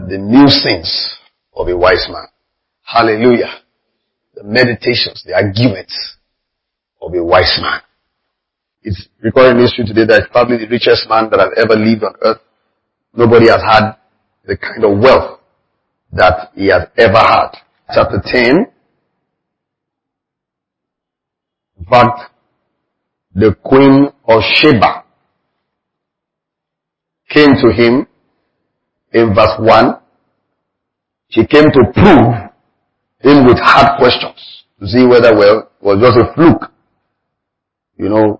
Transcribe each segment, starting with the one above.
The musings of a wise man. Hallelujah. The meditations, the arguments of a wise man. It's recorded in history today that it's probably the richest man that has ever lived on earth. Nobody has had the kind of wealth that he has ever had. Chapter 10. In fact, the Queen of Sheba came to him in verse 1. She came to prove him with hard questions to see whether it was just a fluke. You know,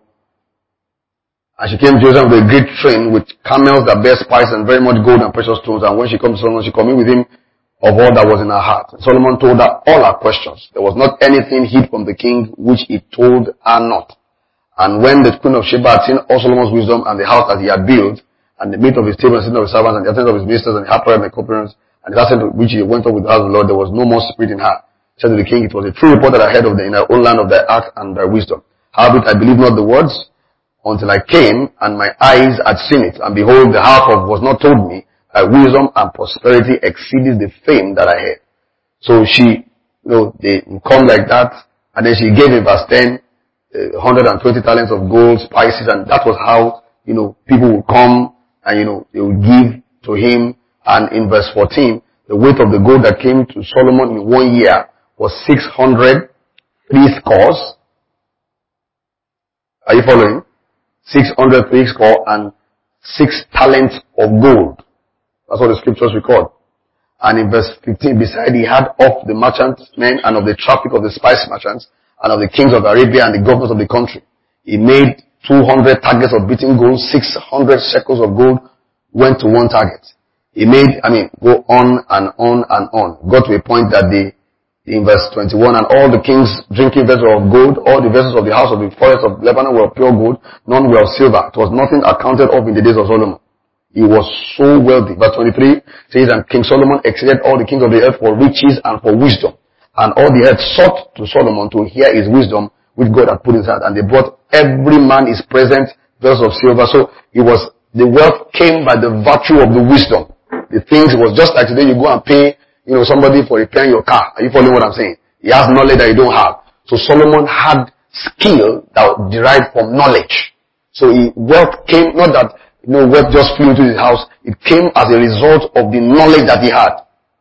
and she came to Jerusalem with a great train with camels that bear spice and very much gold and precious stones. And when she comes to Solomon, she communed with him of all that was in her heart. And Solomon told her all her questions. There was not anything hid from the king which he told her not. And when the Queen of Sheba had seen all Solomon's wisdom and the house that he had built, and the meat of his table and sitting of his servants, and the attendance of his ministers, and the apparel and the copulance, and the accent which he went up with the house of the Lord, there was no more spirit in her. She said to the king, it was a true report that I heard of in her own land of thy art and thy wisdom. Howbeit I believed not the words, until I came, and my eyes had seen it. And behold, the half of was not told me, thy wisdom and prosperity exceeded the fame that I heard. So she, they come like that, and then she gave in verse 10, 120 talents of gold, spices, and that was how, people would come, and they would give to him. And in verse 14, the weight of the gold that came to Solomon in 1 year was 600 threescore. Are you following? 600 threescore and 6 talents of gold. That's what the scriptures record. And in verse 15, beside he had of the merchantmen and of the traffic of the spice merchants and of the kings of Arabia and the governors of the country. He made 200 targets of beaten gold, 600 shekels of gold went to one target. He made, go on and on and on. Got to a point that in verse 21, and all the king's drinking vessels of gold, all the vessels of the house of the forest of Lebanon were of pure gold, none were of silver. It was nothing accounted of in the days of Solomon. He was so wealthy. Verse 23 says, and King Solomon exceeded all the kings of the earth for riches and for wisdom. And all the earth sought to Solomon to hear his wisdom which God had put in his heart. And they brought every man his present vessels of silver. So the wealth came by the virtue of the wisdom. The things, it was just like today you go and pay somebody for repairing your car. Are you following what I'm saying? He has knowledge that you don't have. So Solomon had skill that derived from knowledge. So wealth came, not that, wealth just flew into his house. It came as a result of the knowledge that he had.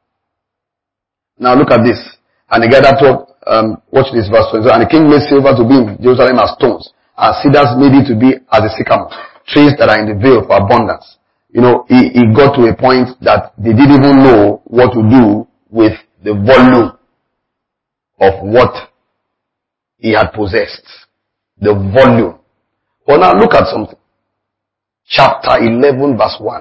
Now look at this. And the guy that talked, watch this verse 20. And the king made silver to be in Jerusalem as stones, and cedars made it to be as a sycamore, trees that are in the vale for abundance. He got to a point that they didn't even know what to do with the volume of what he had possessed. The volume. Well, now look at something. Chapter 11 verse 1.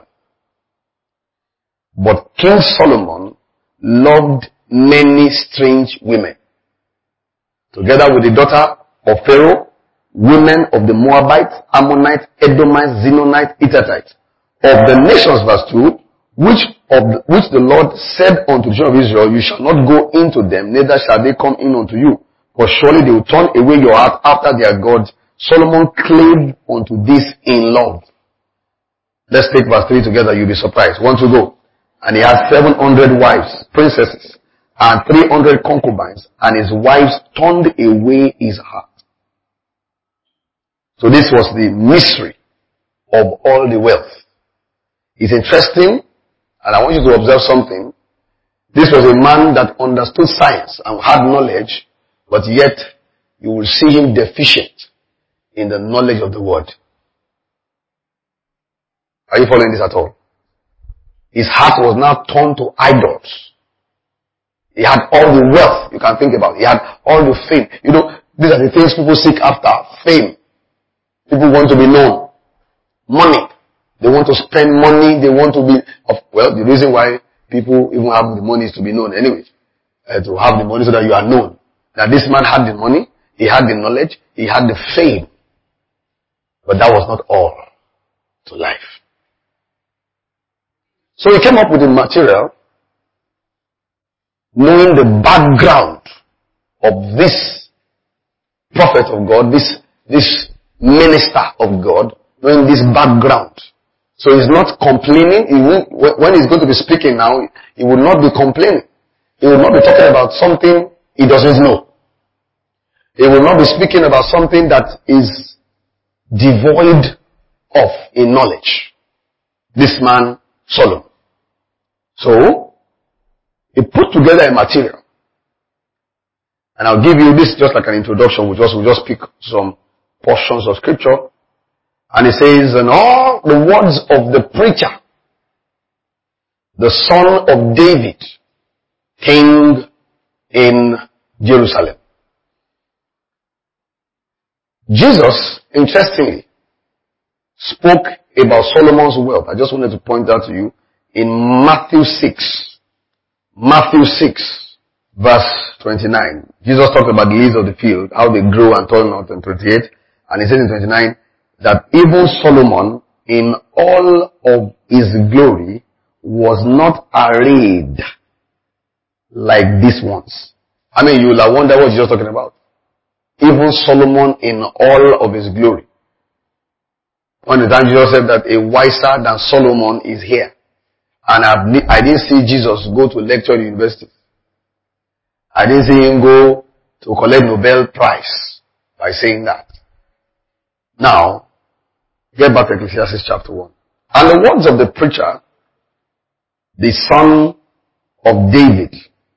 But King Solomon loved many strange women, together with the daughter of Pharaoh, women of the Moabites, Ammonites, Edomites, Zidonites, Hittites, of the nations, verse 2, which the Lord said unto the children of Israel, you shall not go into them, neither shall they come in unto you, for surely they will turn away your heart after their gods. Solomon clave unto this in love. Let's take verse 3 together, you'll be surprised. 1 to go. And he had 700 wives, princesses, and 300 concubines, and his wives turned away his heart. So this was the mystery of all the wealth. It's interesting, and I want you to observe something. This was a man that understood science and had knowledge, but yet you will see him deficient in the knowledge of the word. Are you following this at all? His heart was now turned to idols. He had all the wealth you can think about. He had all the fame. These are the things people seek after. Fame. People want to be known. Money. They want to spend money. They want to be... the reason why people even have the money is to be known anyway. To have the money so that you are known. Now this man had the money. He had the knowledge. He had the fame. But that was not all to life. So he came up with the material, knowing the background of this prophet of God, this minister of God, knowing this background. So he's not complaining. When he's going to be speaking now, he will not be complaining. He will not be talking about something he doesn't know. He will not be speaking about something that is devoid of in knowledge. This man, Solomon. So, he put together a material. And I'll give you this just like an introduction. We'll just pick some portions of scripture. And it says, and all the words of the preacher, the son of David, king in Jerusalem. Jesus, interestingly, spoke about Solomon's wealth. I just wanted to point out to you in Matthew 6. Matthew 6, verse 29. Jesus talked about the lilies of the field, how they grow and turn out in 28. And he said in 29 that even Solomon in all of his glory was not arrayed like these ones. I mean, you will have wondered what Jesus talking about. Even Solomon in all of his glory. One of the time Jesus said that a wiser than Solomon is here. And I didn't see Jesus go to lecture at the university. I didn't see him go to collect Nobel Prize by saying that. Now, get back to Ecclesiastes chapter 1. And the words of the preacher, the son of David.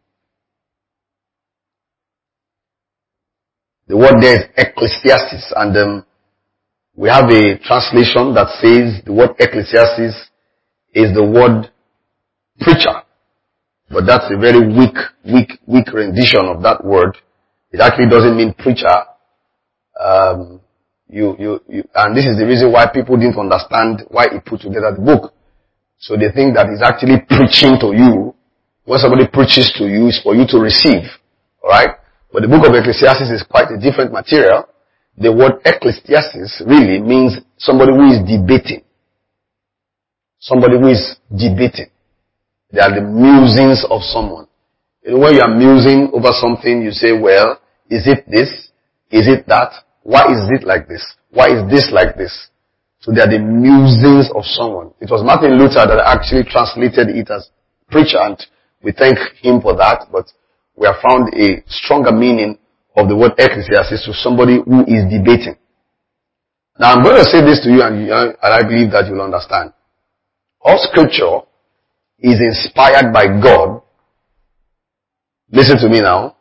The word there is Ecclesiastes, and we have a translation that says the word Ecclesiastes is the word preacher. But that's a very weak rendition of that word. It actually doesn't mean preacher. And this is the reason why people didn't understand why he put together the book. So they think that he's actually preaching to you. When somebody preaches to you, it's for you to receive. Alright? But the book of Ecclesiastes is quite a different material. The word Ecclesiastes really means somebody who is debating. Somebody who is debating. They are the musings of someone. You know, when you are musing over something, you say, well, is it this? Is it that? Why is it like this? Why is this like this? So they are the musings of someone. It was Martin Luther that actually translated it as preacher, and we thank him for that, but we have found a stronger meaning of the word Ecclesiastes to somebody who is debating. Now I'm going to say this to you, and I believe that you'll understand. All scripture is inspired by God. Listen to me now.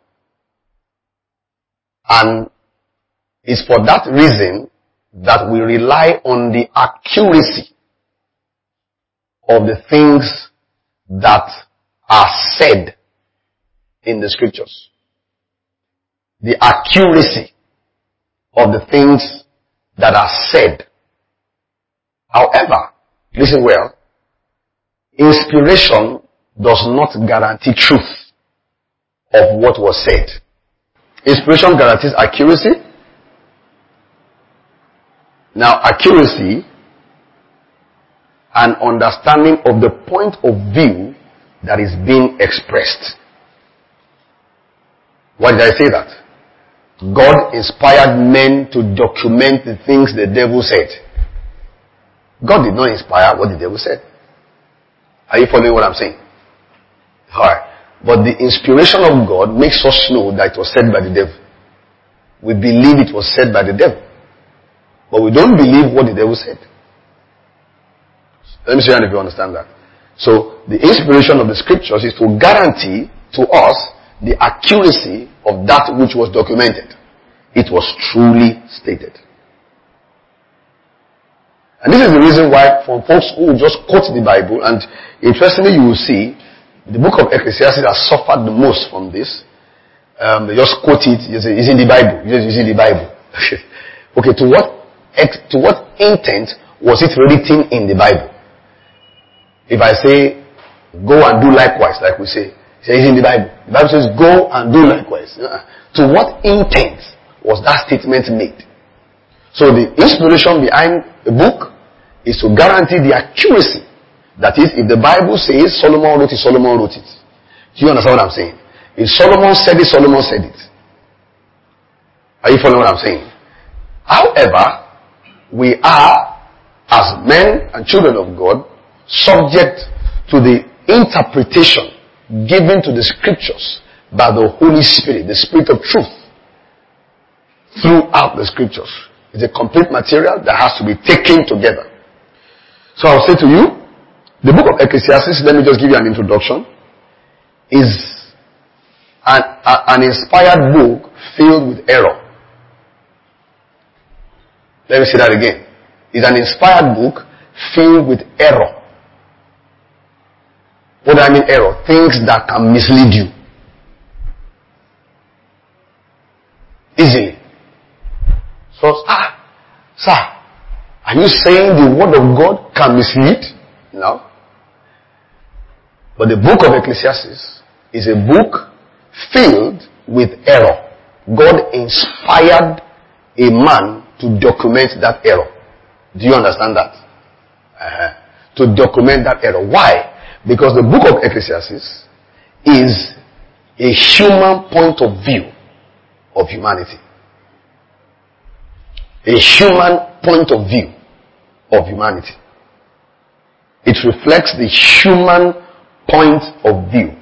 And it's for that reason that we rely on the accuracy of the things that are said in the scriptures. The accuracy of the things that are said. However, listen well, inspiration does not guarantee truth of what was said. Inspiration guarantees accuracy. Now, accuracy and understanding of the point of view that is being expressed. Why did I say that? God inspired men to document the things the devil said. God did not inspire what the devil said. Are you following what I'm saying? Alright. But the inspiration of God makes us know that it was said by the devil. We believe it was said by the devil. But we don't believe what the devil said. Let me see if you understand that. So, the inspiration of the scriptures is to guarantee to us the accuracy of that which was documented. It was truly stated. And this is the reason why for folks who just quote the Bible, and interestingly you will see, the book of Ecclesiastes has suffered the most from this. They just quote it, it's in the Bible. It's in the Bible. Okay, to what intent was it written in the Bible? If I say, go and do likewise, like we say, it's in the Bible. The Bible says, go and do likewise. To what intent was that statement made? So the inspiration behind the book is to guarantee the accuracy. That is, if the Bible says Solomon wrote it, Solomon wrote it. Do you understand what I'm saying? If Solomon said it, Solomon said it. Are you following what I'm saying? However, we are as men and children of God, subject to the interpretation given to the scriptures by the Holy Spirit, the Spirit of truth, throughout the scriptures. It's a complete material that has to be taken together. So I'll say to you, the book of Ecclesiastes, let me just give you an introduction, is an inspired book filled with error. Let me say that again. It's an inspired book filled with error. What do I mean error? Things that can mislead you. Easily. So, sir, are you saying the word of God can mislead? No. But the book of Ecclesiastes is a book filled with error. God inspired a man to document that error. Do you understand that? To document that error. Why? Because the book of Ecclesiastes is a human point of view of humanity. A human point of view of humanity. It reflects the human point of view.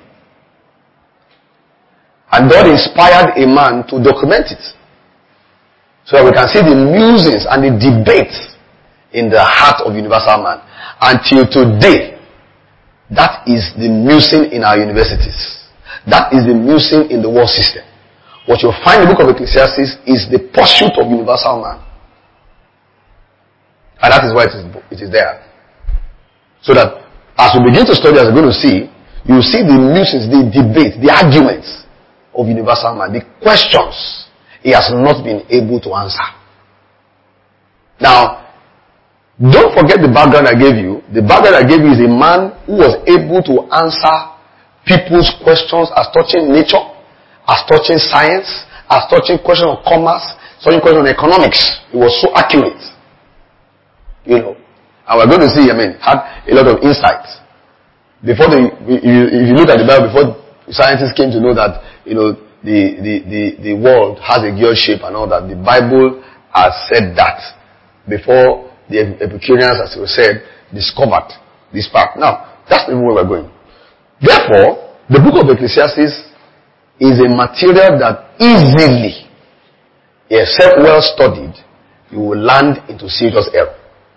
And God inspired a man to document it. So that we can see the musings and the debates in the heart of universal man. Until today, that is the musing in our universities. That is the musing in the world system. What you'll find in the book of Ecclesiastes is the pursuit of universal man. And that is why it is there. So that as we begin to study, as we're going to see, you will see the musings, the debates, the arguments of universal man, the questions he has not been able to answer. Now, don't forget the background I gave you. The background I gave you is a man who was able to answer people's questions as touching nature, as touching science, as touching question of commerce, touching question of economics. It was so accurate. You know. And we're going to see, had a lot of insights. Before if you look at the Bible, before scientists came to know that, the world has a gear shape and all that, the Bible has said that before the Epicureans, as it was said, discovered this part. Now, that's the way we're going. Therefore, the book of Ecclesiastes is a material that easily, except well studied, you will land into serious error.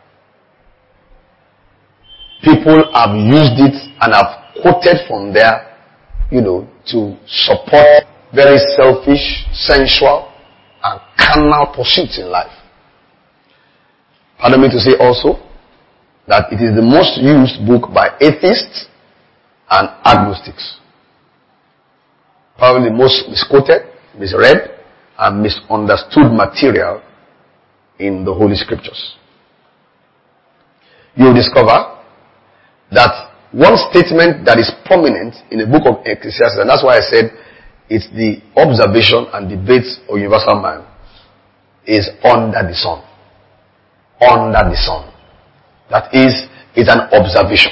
People have used it and have quoted from there, to support very selfish, sensual, and carnal pursuits in life. Pardon me to say also that it is the most used book by atheists and agnostics. Probably the most misquoted, misread, and misunderstood material in the Holy Scriptures. You will discover that one statement that is prominent in the book of Ecclesiastes, and that's why I said it's the observation and debates of universal man, is under the sun. Under the sun. That is, it's an observation.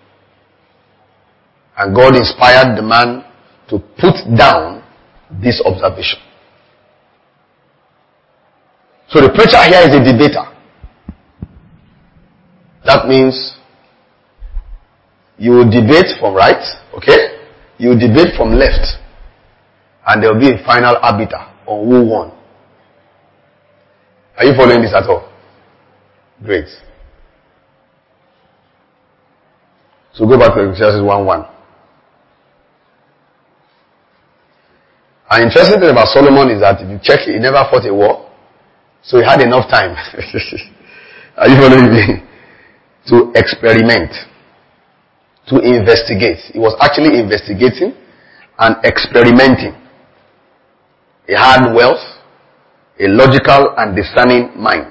And God inspired the man to put down this observation. So the preacher here is a debater. That means you will debate from right, okay? You will debate from left. And there will be a final arbiter on who won. Are you following this at all? Great. So go back to Ecclesiastes 1:1. An interesting thing about Solomon is that if you check, he never fought a war. So he had enough time. Are you following me? To experiment. To investigate. He was actually investigating and experimenting. He had wealth, a logical and discerning mind.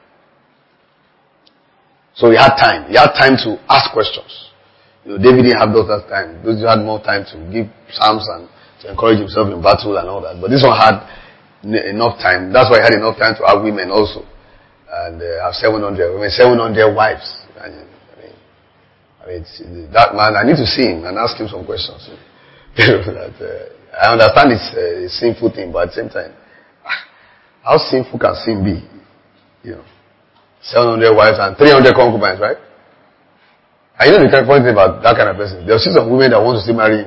So he had time. He had time to ask questions. David didn't have those time. Those who had more time to give psalms and to encourage himself in battle and all that. But this one had enough time. That's why he had enough time to have women also. And have 700 women, 700 wives. That man, I need to see him and ask him some questions. I understand it's a sinful thing, but at the same time, how sinful can sin be? 700 wives and 300 concubines, right? And you know the kind of funny thing about that kind of person? There are still some women that want to still marry him.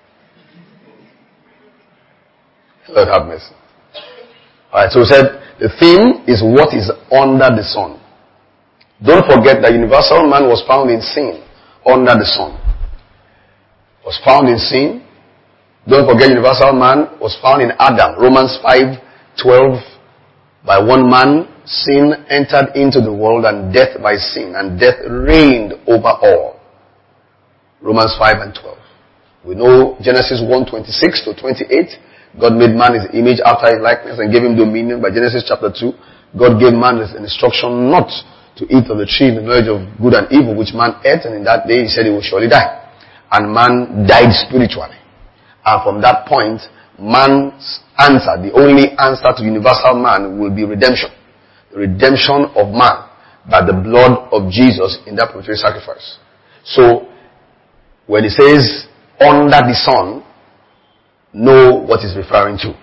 Lord have mercy. Alright, so we said the theme is what is under the sun. Don't forget that universal man was found in sin under the sun. Was found in sin. Don't forget universal man was found in Adam. Romans 5:12. By one man sin entered into the world, and death by sin, and death reigned over all. Romans 5:12. We know Genesis 1:26 to 28. God made man in his image after his likeness and gave him dominion. By Genesis chapter 2, God gave man an instruction not to eat of the tree in the knowledge of good and evil, which man ate, and in that day he said he will surely die. And man died spiritually. And from that point, man's answer, the only answer to universal man, will be redemption. The redemption of man by the blood of Jesus in that propitiatory sacrifice. So, when he says under the sun, know what he's referring to.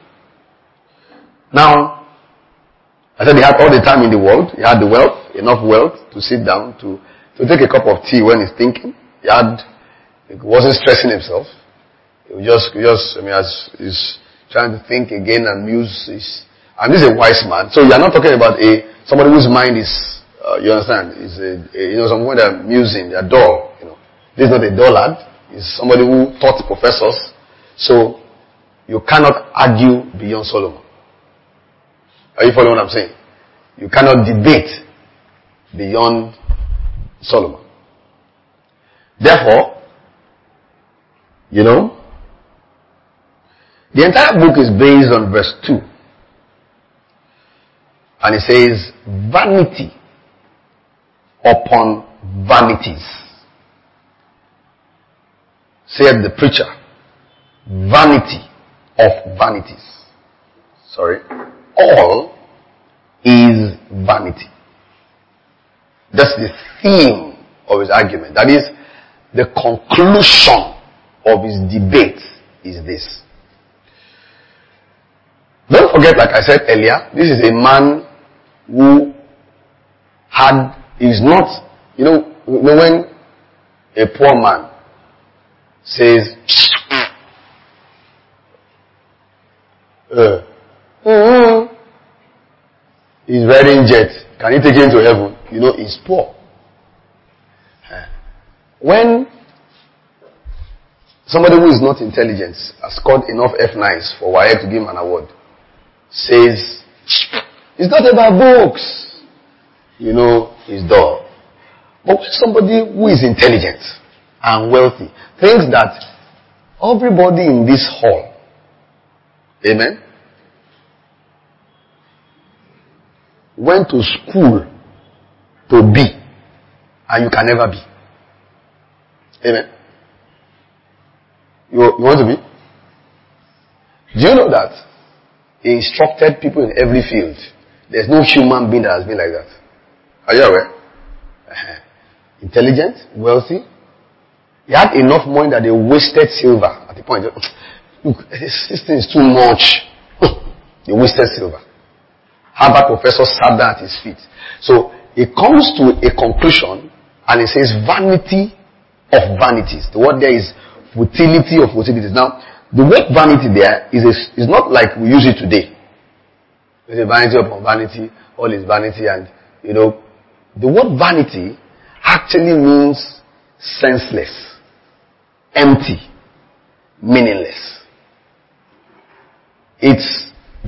Now, I said he had all the time in the world. He had the wealth, enough wealth to sit down, to take a cup of tea when he's thinking. He wasn't stressing himself. He was just, as he's trying to think again and muse. And this is a wise man. So you're not talking about somebody whose mind is, you understand, is someone that are musing, they're dull. This is not a dullard. It's somebody who taught professors. So you cannot argue beyond Solomon. Are you following what I'm saying? You cannot debate beyond Solomon. Therefore, the entire book is based on verse 2. And it says, vanity upon vanities. Said the preacher, vanity of vanities. Sorry. All is vanity. That's the theme of his argument. That is, the conclusion of his debate is this. Don't forget, like I said earlier, this is a man who is not, when a poor man says, he's riding jet, can you take him to heaven? He's poor. When somebody who is not intelligent has scored enough F9s for WAEC to give him an award, says, it's not about books, he's dull. But when somebody who is intelligent and wealthy thinks that everybody in this hall, amen, went to school to be, and you can never be. Amen. You want to be? Do you know that he instructed people in every field? There's no human being that has been like that. Are you aware? Intelligent, wealthy. He had enough money that they wasted silver at the point. Look, this thing is too much. They wasted silver. Harvard professor sat down at his feet. So he comes to a conclusion and he says vanity of vanities. The word there is futility of futilities. Now, the word vanity there is not like we use it today. It's a vanity upon vanity, all is vanity, and the word vanity actually means senseless, empty, meaningless. It's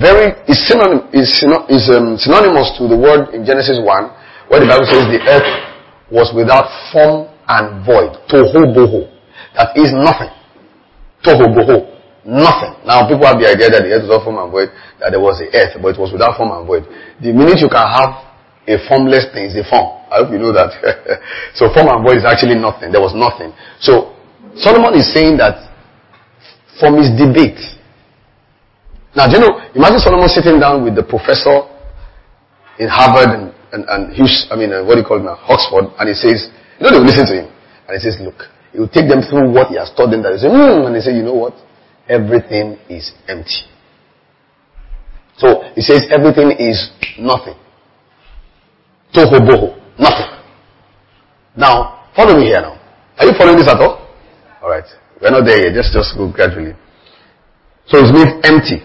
synonymous to the word in Genesis 1, where the Bible says the earth was without form and void. Tohu bohu. That is nothing. Tohu bohu. Nothing. Now people have the idea that the earth was without form and void, that there was the earth, but it was without form and void. The minute you can have a formless thing, is a form. I hope you know that. So form and void is actually nothing. There was nothing. So Solomon is saying that from his debate. Now, do you know, imagine Solomon sitting down with the professor in Harvard and Oxford, and he says, they will listen to him. And he says, look, he will take them through what he has taught them. That they say, and they say, you know what? Everything is empty. So he says everything is nothing. Toho boho. Nothing. Now, follow me here now. Are you following this at all? Alright. We're not there yet. Just go gradually. So it means empty.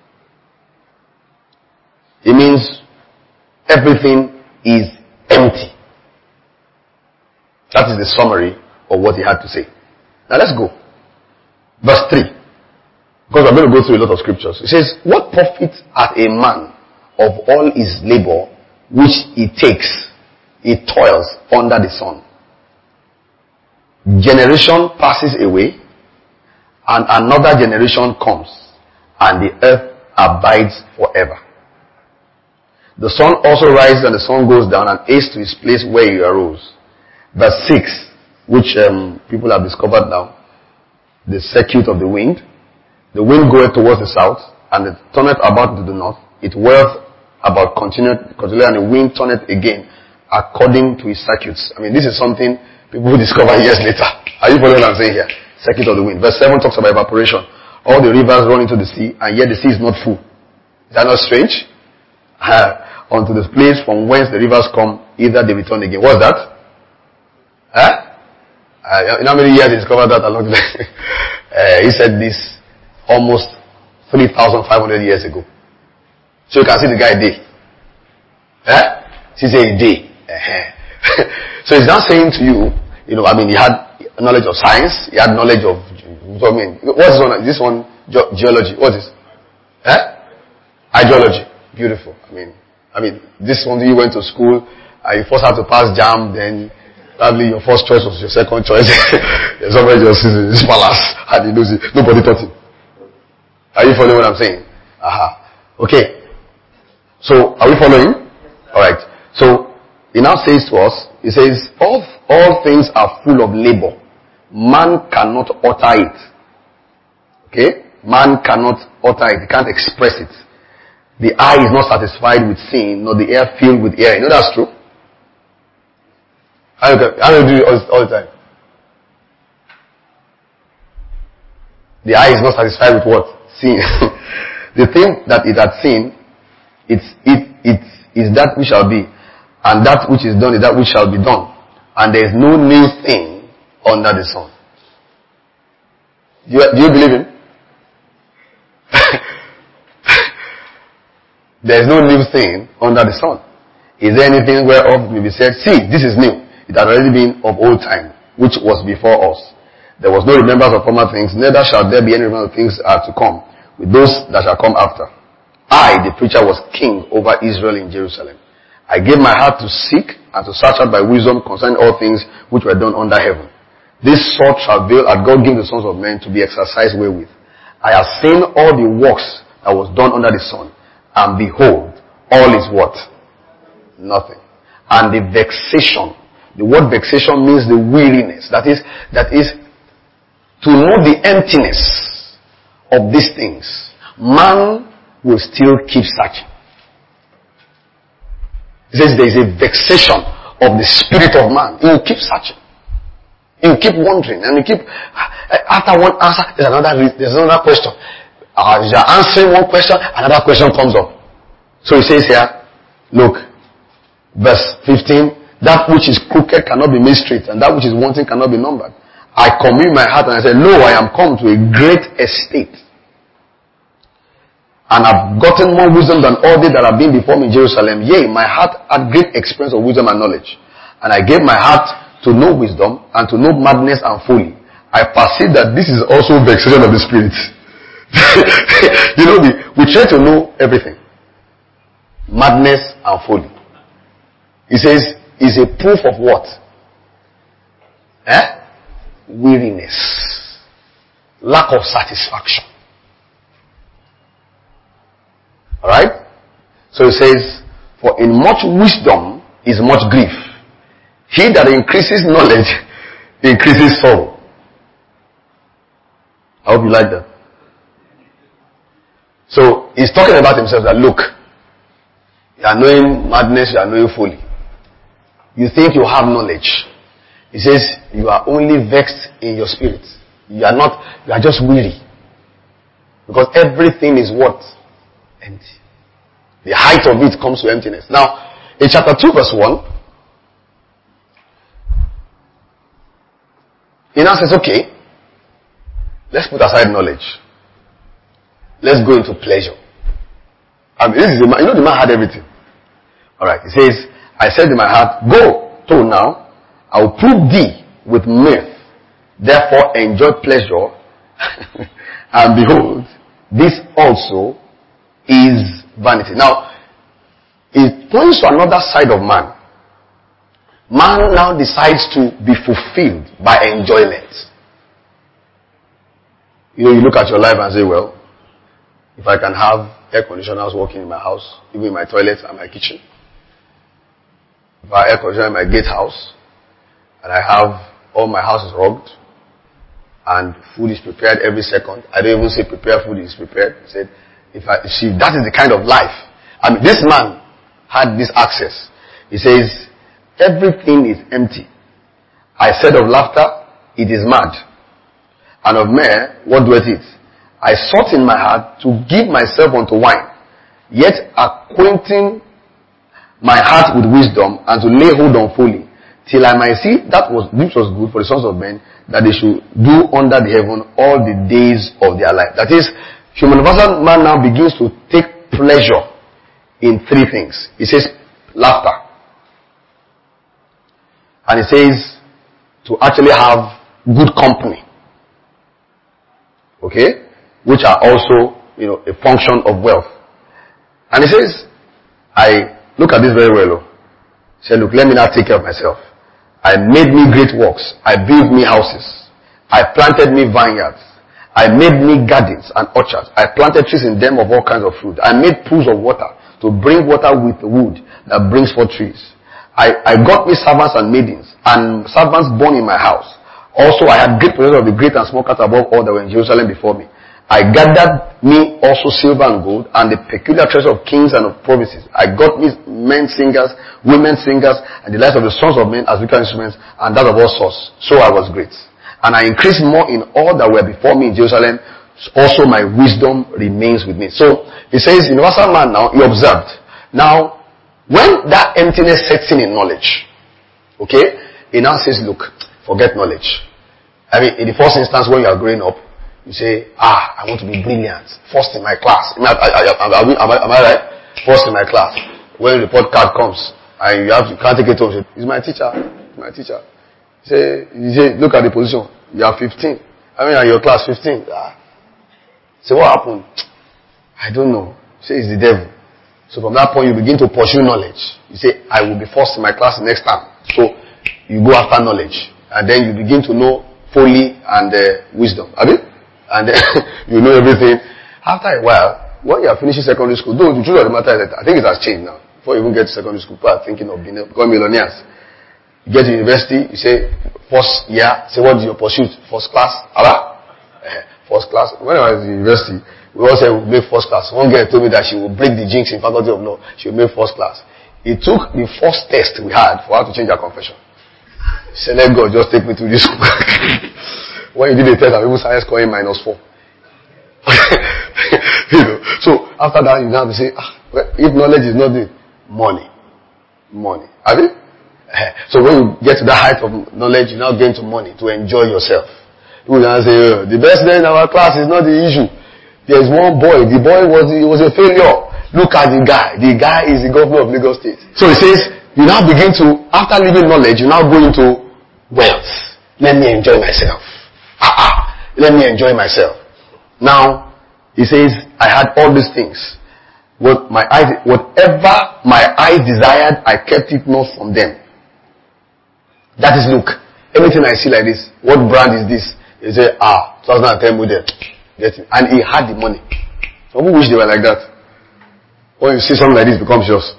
It means everything is empty. That is the summary of what he had to say. Now let's go. Verse 3. Because we're going to go through a lot of scriptures. It says, what profit hath a man of all his labor which he takes, he toils under the sun? Generation passes away, and another generation comes, and the earth abides forever. The sun also rises and the sun goes down and hastes to his place where he arose. Verse 6, which people have discovered now, the circuit of the wind. The wind goeth towards the south, and it turneth about to the north. It whirleth about continually, and the wind turneth again according to his circuits. I mean, this is something people discover years later. Are you following what I'm saying here? Circuit of the wind. Verse 7 talks about evaporation. All the rivers run into the sea, and yet the sea is not full. Is that not strange? Unto the place from whence the rivers come, either they return again. What's that? In how many years he discovered that along the he said this almost 3,500 years ago. So you can see the guy a day. He said a day. So he's not saying to you, he had knowledge of science, he had knowledge of, what's this one? This one, geology. What is this? Hydrology. Beautiful. I mean, this one you went to school, you first had to pass JAM, then probably your first choice was your second choice. Somebody just sees this palace, and he knows it. Nobody taught him. Are you following what I'm saying? Okay. So, are we following? Alright. So, he now says to us, he says, all things are full of labor. Man cannot utter it. Okay? Man cannot utter it. He can't express it. The eye is not satisfied with seeing, nor the ear filled with hearing. You know that's true? How do you do it all the time? The eye is not satisfied with what? Seeing. The thing that it had seen, it is that which shall be, and that which is done is that which shall be done. And there is no new thing under the sun. Do you believe him? There is no new thing under the sun. Is there anything whereof may be said, see, this is new? It had already been of old time, which was before us. There was no remembrance of former things, neither shall there be any remembrance of things are to come, with those that shall come after. I, the preacher, was king over Israel in Jerusalem. I gave my heart to seek and to search out by wisdom concerning all things which were done under heaven. This sort travail had God given the sons of men to be exercised wherewith. I have seen all the works that was done under the sun, and behold, all is what? Nothing. And the vexation. The word vexation means the weariness. That is to know the emptiness of these things. Man will still keep searching. It says there is a vexation of the spirit of man. He will keep searching. He will keep wondering, and he keep after one answer, there's another question. As you're answering one question, another question comes up. So he says here, look, verse 15, that which is crooked cannot be made straight, and that which is wanting cannot be numbered. I commune my heart and I said, lo, I am come to a great estate, and I've gotten more wisdom than all they that have been before me in Jerusalem. Yea, my heart had great experience of wisdom and knowledge, and I gave my heart to know wisdom and to know madness and folly. I perceive that this is also vexation of the spirit. We try to know everything. Madness and folly. He says, is a proof of what? Weariness. Lack of satisfaction. Alright? So he says, for in much wisdom is much grief. He that increases knowledge increases sorrow. I hope you like that. So he's talking about himself that look, you are knowing madness, you are knowing folly. You think you have knowledge. He says you are only vexed in your spirit. You are just weary. Because everything is what? Empty. The height of it comes to emptiness. Now, In chapter 2 verse 1, he now says, okay, let's put aside knowledge. Let's go into pleasure. I mean, this is the man, the man had everything. Alright, he says, I said in my heart, go to now, I will prove thee with mirth. Therefore enjoy pleasure. And behold, this also is vanity. Now, it points to another side of man. Man now decides to be fulfilled by enjoyment. You look at your life and say, well, if I can have air conditioners working in my house, even in my toilet and my kitchen. If I have air conditioner in my gatehouse, and I have all my houses rugged, and food is prepared every second. I don't even say prepare food is prepared. I said, that is the kind of life. I mean, this man had this access. He says, everything is empty. I said of laughter, it is mad. And of myrrh, what doeth it? I sought in my heart to give myself unto wine, yet acquainting my heart with wisdom, and to lay hold on folly, till I might see which was good for the sons of men, that they should do under the heaven all the days of their life. That is, human man now begins to take pleasure in three things. He says laughter, and he says to actually have good company, okay, which are also a function of wealth. And he says, I look at this very well. He said, look, let me now take care of myself. I made me great works. I built me houses. I planted me vineyards. I made me gardens and orchards. I planted trees in them of all kinds of fruit. I made pools of water to bring water with the wood that brings forth trees. I got me servants and maidens, and servants born in my house. Also, I had great possession of the great and small cattle above all that were in Jerusalem before me. I gathered me also silver and gold, and the peculiar treasure of kings and of provinces. I got me men singers, women singers, and the lives of the sons of men as musical instruments, and that of all sorts. So I was great. And I increased more in all that were before me in Jerusalem. Also my wisdom remains with me. So he says, universal man now, he observed. Now, when that emptiness sets in knowledge, okay, he now says, look, forget knowledge. I mean, in the first instance when you are growing up, you say, I want to be brilliant. First in my class. Am I right? First in my class. When the report card comes, and you can't take it home. He's my teacher. My teacher. You say, look at the position. You are 15. I mean, your class 15. Say, what happened? I don't know. You say, it's the devil. So from that point, you begin to pursue knowledge. You say, I will be first in my class next time. So you go after knowledge. And then you begin to know folly and wisdom. Have you? And then you know everything. After a while, when you are finishing secondary school, though the truth of the matter is that I think it has changed now. Before you even get to secondary school, people are thinking of becoming millionaires. You get to university, you say, first year, say, what is your pursuit? First class? First class. When I was in university, we all said we will make first class. One girl told me that she will break the jinx in faculty of law. She will make first class. It took the first test we had for her to change her confession. She said, let God just take me to this school. When you did the test, and people started scoring -4. So after that, you now have to say, if knowledge is not it, money. Have you? So when you get to that height of knowledge, you now gain to money to enjoy yourself. People now say, the best day in our class is not the issue. There is one boy. The boy was a failure. Look at the guy. The guy is the governor of Lagos State. So he says, you now begin to, after leaving knowledge, you now go into wealth. Let me enjoy myself. Let me enjoy myself. Now, he says, I had all these things. Whatever my eyes desired, I kept it not from them. That is, look, everything I see like this, what brand is this? He say, 2010 model. Get it. And he had the money. Some people wish they were like that. When you see something like this, it becomes yours.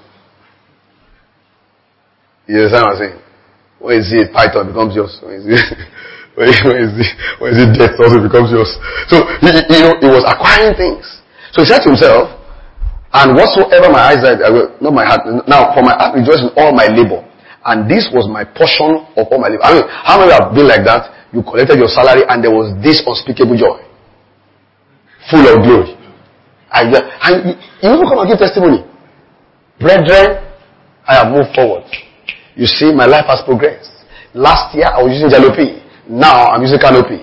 You understand what I'm saying? When you see a python, it becomes yours. When you see death, also becomes yours. So, he was acquiring things. So he said to himself, and whatsoever my eyes desired, not my heart. Now, for my heart rejoiced in all my labor. And this was my portion of all my labor. I mean, how many have been like that? You collected your salary and there was this unspeakable joy. Full of glory. And you will come and give testimony. Brethren, I have moved forward. You see, my life has progressed. Last year I was using Jalopy. Now I'm using Canopy.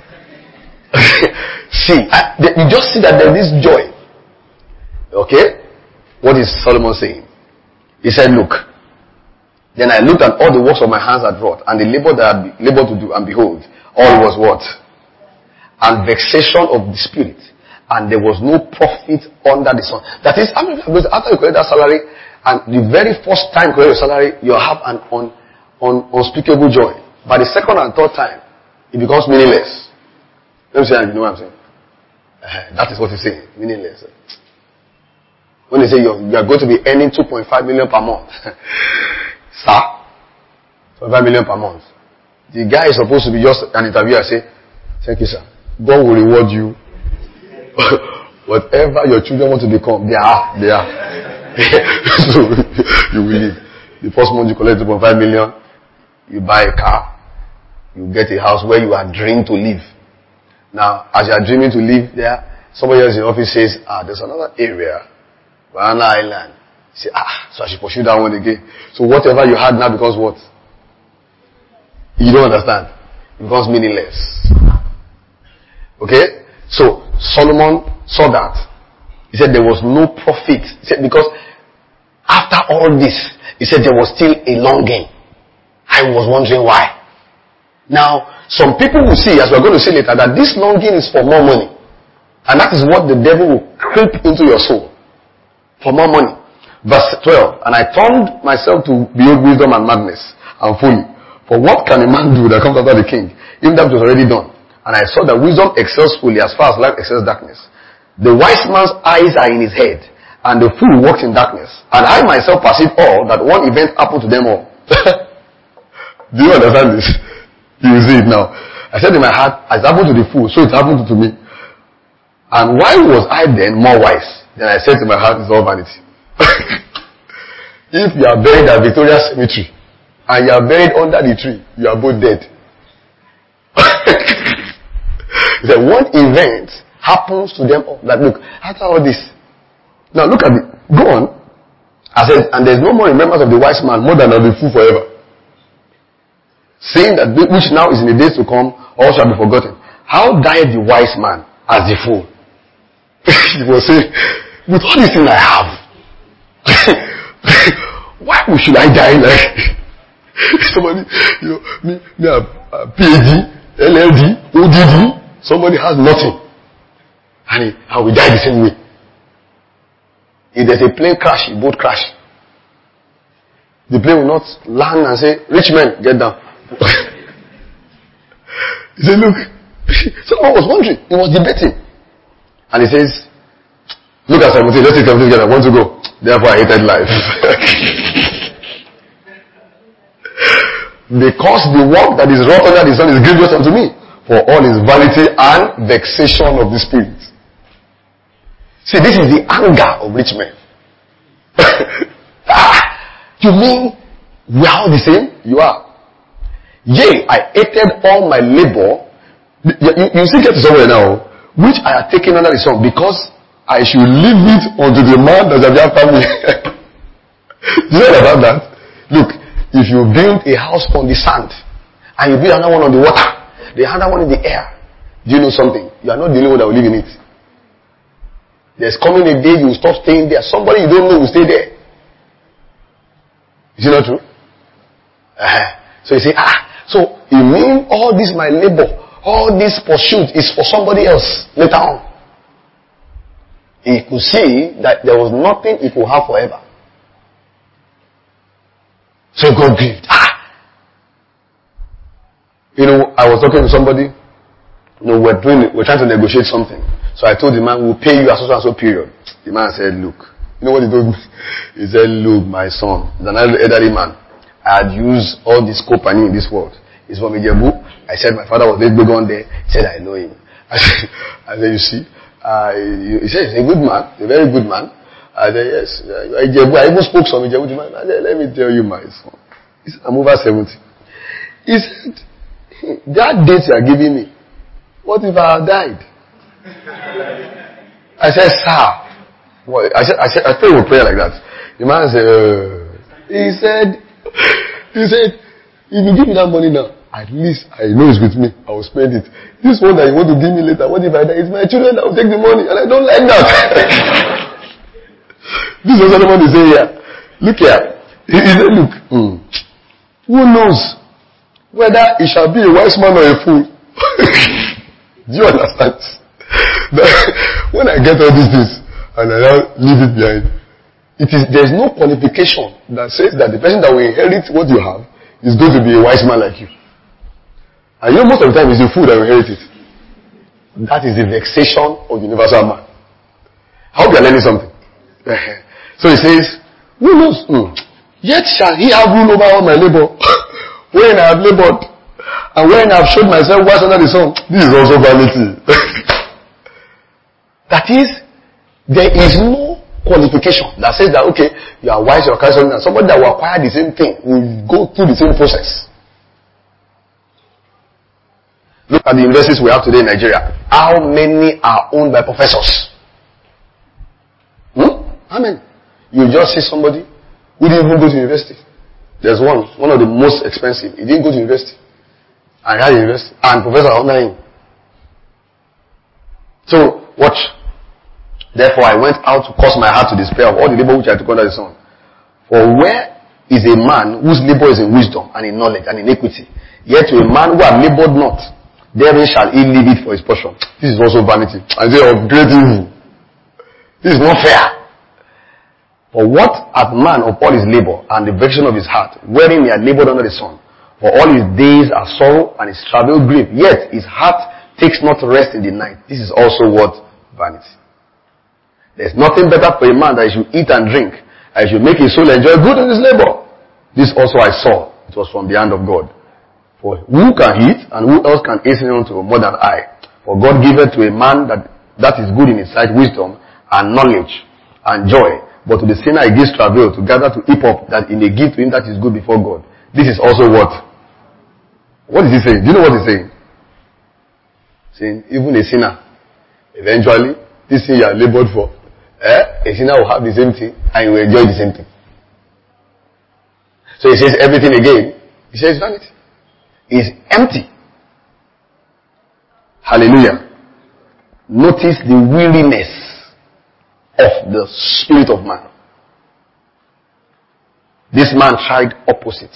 See, you just see that there is joy. Okay? What is Solomon saying? He said, look. Then I looked at all the works of my hands had wrought, and the labor that I had labored to do, and behold, all was what? And vexation of the spirit. And there was no profit under the sun. That is, after you collect that salary, and the very first time you collect your salary, you have an unspeakable joy. By the second and third time, it becomes meaningless. Let me say, you know what I'm saying? That is what he's saying, meaningless. When they say you are going to be earning 2.5 million per month, sir, 2.5 million per month. The guy is supposed to be just an interviewer. Say, thank you, sir. God will reward you. Whatever your children want to become, they are. So you will leave. The first month you collect 2.5 million, you buy a car, you get a house where you are dreaming to live. Now, as you are dreaming to live there, somebody else in the office says, there's another area, Banana Island. You say, so I should pursue that one again. So whatever you had now becomes what? You don't understand. It becomes meaningless. Okay? So Solomon saw that. He said there was no profit. He said because after all this, he said there was still a longing. I was wondering why. Now, some people will see, as we're going to see later, that this longing is for more money. And that is what the devil will creep into your soul. For more money. Verse 12. And I turned myself to behold wisdom and madness and folly. For what can a man do that comes after the king? Even that was already done. And I saw that wisdom excels folly as far as light excels darkness. The wise man's eyes are in his head, and the fool walks in darkness. And I myself perceive all that one event happened to them all. Do you understand this? You see it now. I said in my heart, it happened to the fool, so it happened to me. And why was I then more wise? Then I said to my heart, it's all vanity. If you are buried at Victoria Cemetery, and you are buried under the tree, you are both dead. He said, one event happens to them all. That look, after all this. Now look at it. Go on. I said, and there's no more remembrance of the wise man more than of the fool forever. Saying that which now is in the days to come, all shall be forgotten. How died the wise man as the fool? He was saying, with all these things I have, why should I die like somebody, me PhD, LLD, ODD, somebody has nothing. And we die the same way. If there's a plane crash, a boat crash, the plane will not land and say, rich men, get down. He said, look, someone was wondering, he was debating. And he says, look at 17, let's take 17 together, I want to go. Therefore I hated life. Because the work that is wrought under the sun is grievous unto me, for all is vanity and vexation of the spirit. See, this is the anger of rich men. You mean we are all the same? You are. Yea, I hated all my labor. You still get to somewhere now, which I have taken under the sun, because I should leave it unto the man that shall be after me. Do you know about that? Look, if you build a house on the sand, and you build another one on the water, the other one in the air, do you know something? You are not the only one that will live in it. There's coming a day you will stop staying there. Somebody you don't know will stay there. Is it not true? So you say, so you mean all this my labor, all this pursuit is for somebody else later on. He could see that there was nothing he could have forever. So God grieved. You know, I was talking to somebody. You know, we're trying to negotiate something. So I told the man, we'll pay you a so and so period. The man said, look. You know what he told me? He said, look, my son. He's an elderly man. I had used all this company in this world. He's from Ijebu. I said, my father was very big on there. He said, I know him. I said, you see? He said, he's a good man. A very good man. I said, yes. Ijebu. I even spoke some Ijebu to man. I said, let me tell you, my son. He said, I'm over 70. He said, that date you are giving me, what if I had died? I said, sir. Well, I said, I pray with prayer like that. The man said, He said, if you give me that money now, at least I know it's with me. I will spend it. This one that you want to give me later, what if I die? It's my children that will take the money, and I don't like that. This is what Solomon is saying here. Look here. He said, look, who knows whether he shall be a wise man or a fool? Do you understand? When I get all these things and I now leave it behind, there's no qualification that says that the person that will inherit what you have is going to be a wise man like you. And you know, most of the time it's the fool that will inherit it. That is the vexation of the universal man. I hope you are learning something. So he says, who knows? Yet shall he have rule over all my labor, when I have labored, and when I have showed myself wise under the sun. This is also vanity. That is, there is no qualification that says that, okay, you are wise, you are kind, and somebody that will acquire the same thing will go through the same process. Look at the universities we have today in Nigeria. How many are owned by professors? How many? You just see somebody who didn't even go to university. There's one of the most expensive. He didn't go to university. And he had university. And professor under him. So, watch. Therefore I went out to cause my heart to despair of all the labor which I took under the sun. For where is a man whose labor is in wisdom and in knowledge and in equity? Yet to a man who had labored not, therein shall he leave it for his portion. This is also vanity. And they are of great evil. This is not fair. For what hath man of all his labor and the vexation of his heart, wherein he had labored under the sun? For all his days are sorrow and his travail grief, yet his heart takes not rest in the night. This is also what? Vanity. There's nothing better for a man that he should eat and drink, and he should make his soul enjoy good in his labor. This also I saw. It was from the hand of God. For who can eat, and who else can hasten unto more than I? For God giveth to a man that is good in his sight wisdom, and knowledge, and joy. But to the sinner he gives travail to gather to heap up that he may give to him that is good before God. This is also what? What is he saying? Do you know what he's saying? Saying, even a sinner, eventually, this thing you are labored for, a sinner will have the same thing and he will enjoy the same thing. So he says everything again. He says vanity. Is empty. Hallelujah. Notice the weariness of the spirit of man. This man tried opposites.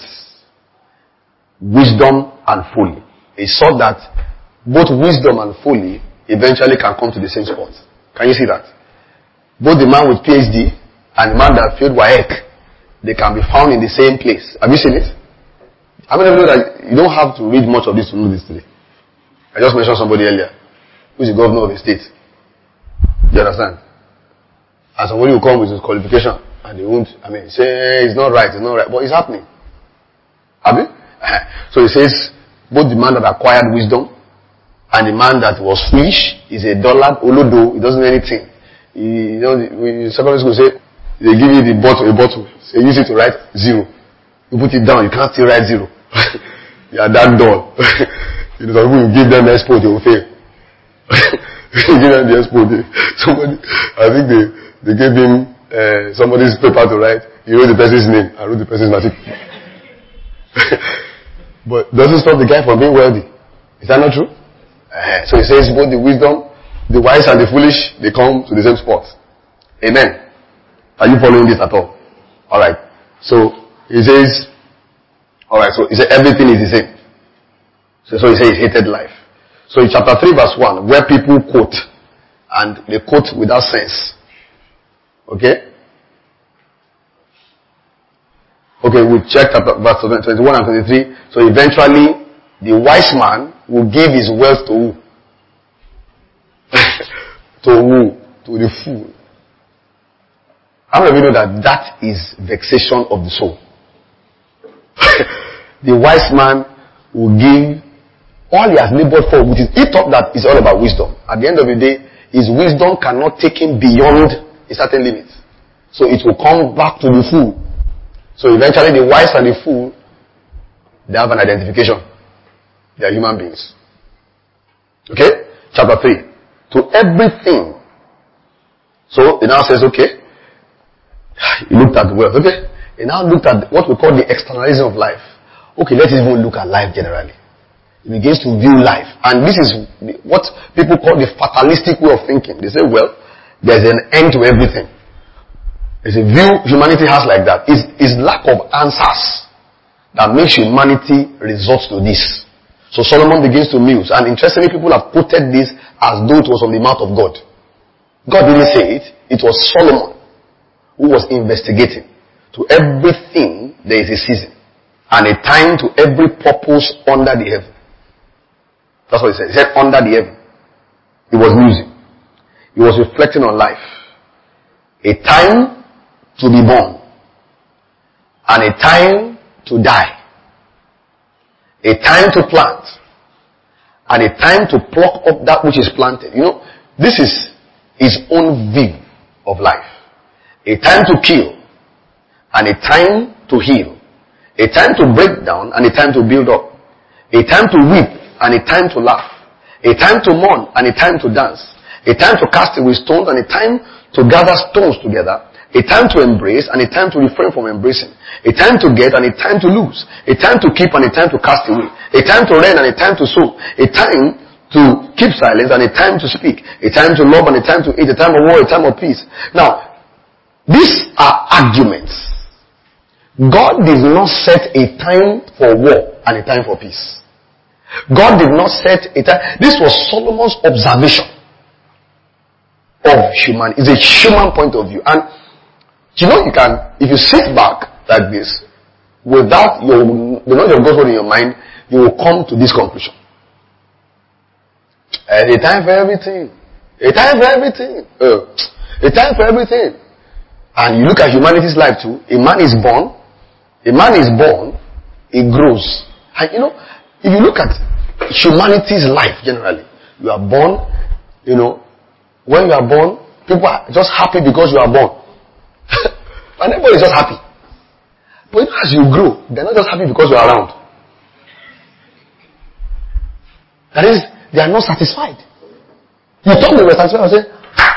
Wisdom and folly. He saw that both wisdom and folly eventually can come to the same spot. Can you see that? Both the man with PhD and the man that failed WAEC, they can be found in the same place. Have you seen it? How many of you know that you don't have to read much of this to know this today? I just mentioned somebody earlier who is the governor of a state. Do you understand? And somebody will come with his qualification and they won't, say it's not right, but it's happening. Have you? So he says, both the man that acquired wisdom and the man that was foolish is a dullard, olodo, he doesn't know anything. In secondary school say, they give you a bottle, say use it to write 0. You put it down, you can't still write 0. You are that dull. Some people you give them the expo, they will fail. You give them the expo, somebody, I think they gave him somebody's paper to write. He wrote the person's name. I wrote the person's matric. But doesn't stop the guy from being wealthy. Is that not true? So he says both the wisdom, the wise and the foolish, they come to the same spot. Amen. Are you following this at all? Alright. So he says, alright, so he said everything is the same. So he says he hated life. So in chapter 3 verse 1, where people quote, and they quote without sense. Okay? Okay, we checked verse 21 and 23. So eventually, the wise man will give his wealth to who? To who? To the fool. How many of you know that is vexation of the soul? The wise man will give all he has labored for, which is, he thought that it's all about wisdom. At the end of the day, his wisdom cannot take him beyond a certain limit. So it will come back to the fool. So eventually the wise and the fool, they have an identification. They are human beings. Okay? Chapter 3. To everything. So it now says, okay, he looked at the wealth. Okay? He now looked at what we call the externalism of life. Okay, let's even look at life generally. He begins to view life. And this is what people call the fatalistic way of thinking. They say, well, there's an end to everything. There's a view humanity has like that. It's lack of answers that makes humanity resort to this. So Solomon begins to muse. And interestingly, people have quoted this as though it was from the mouth of God. God didn't say it. It was Solomon who was investigating. To everything there is a season and a time to every purpose under the heaven. That's what he said. He said under the heaven. He was musing. He was reflecting on life. A time to be born and a time to die. A time to plant and a time to pluck up that which is planted. You know, this is his own view of life. A time to kill and a time to heal. A time to break down and a time to build up. A time to weep and a time to laugh. A time to mourn and a time to dance. A time to cast away stones and a time to gather stones together. A time to embrace and a time to refrain from embracing. A time to get and a time to lose. A time to keep and a time to cast away. A time to reign and a time to sow. A time to keep silence and a time to speak. A time to love and a time to hate. A time of war, a time of peace. Now, these are arguments. God did not set a time for war and a time for peace. God did not set a time. This was Solomon's observation of humanity. It's a human point of view. And you know, you can, if you sit back like this, without the knowledge of God's word in your mind, you will come to this conclusion. And a time for everything. A time for everything. A time for everything. And you look at humanity's life too. A man is born, he grows. And you know, if you look at humanity's life generally, you are born, you know, when you are born, people are just happy because you are born. And everybody is just happy. But as you grow, they're not just happy because you're around. That is, they are not satisfied. You thought they were satisfied and say,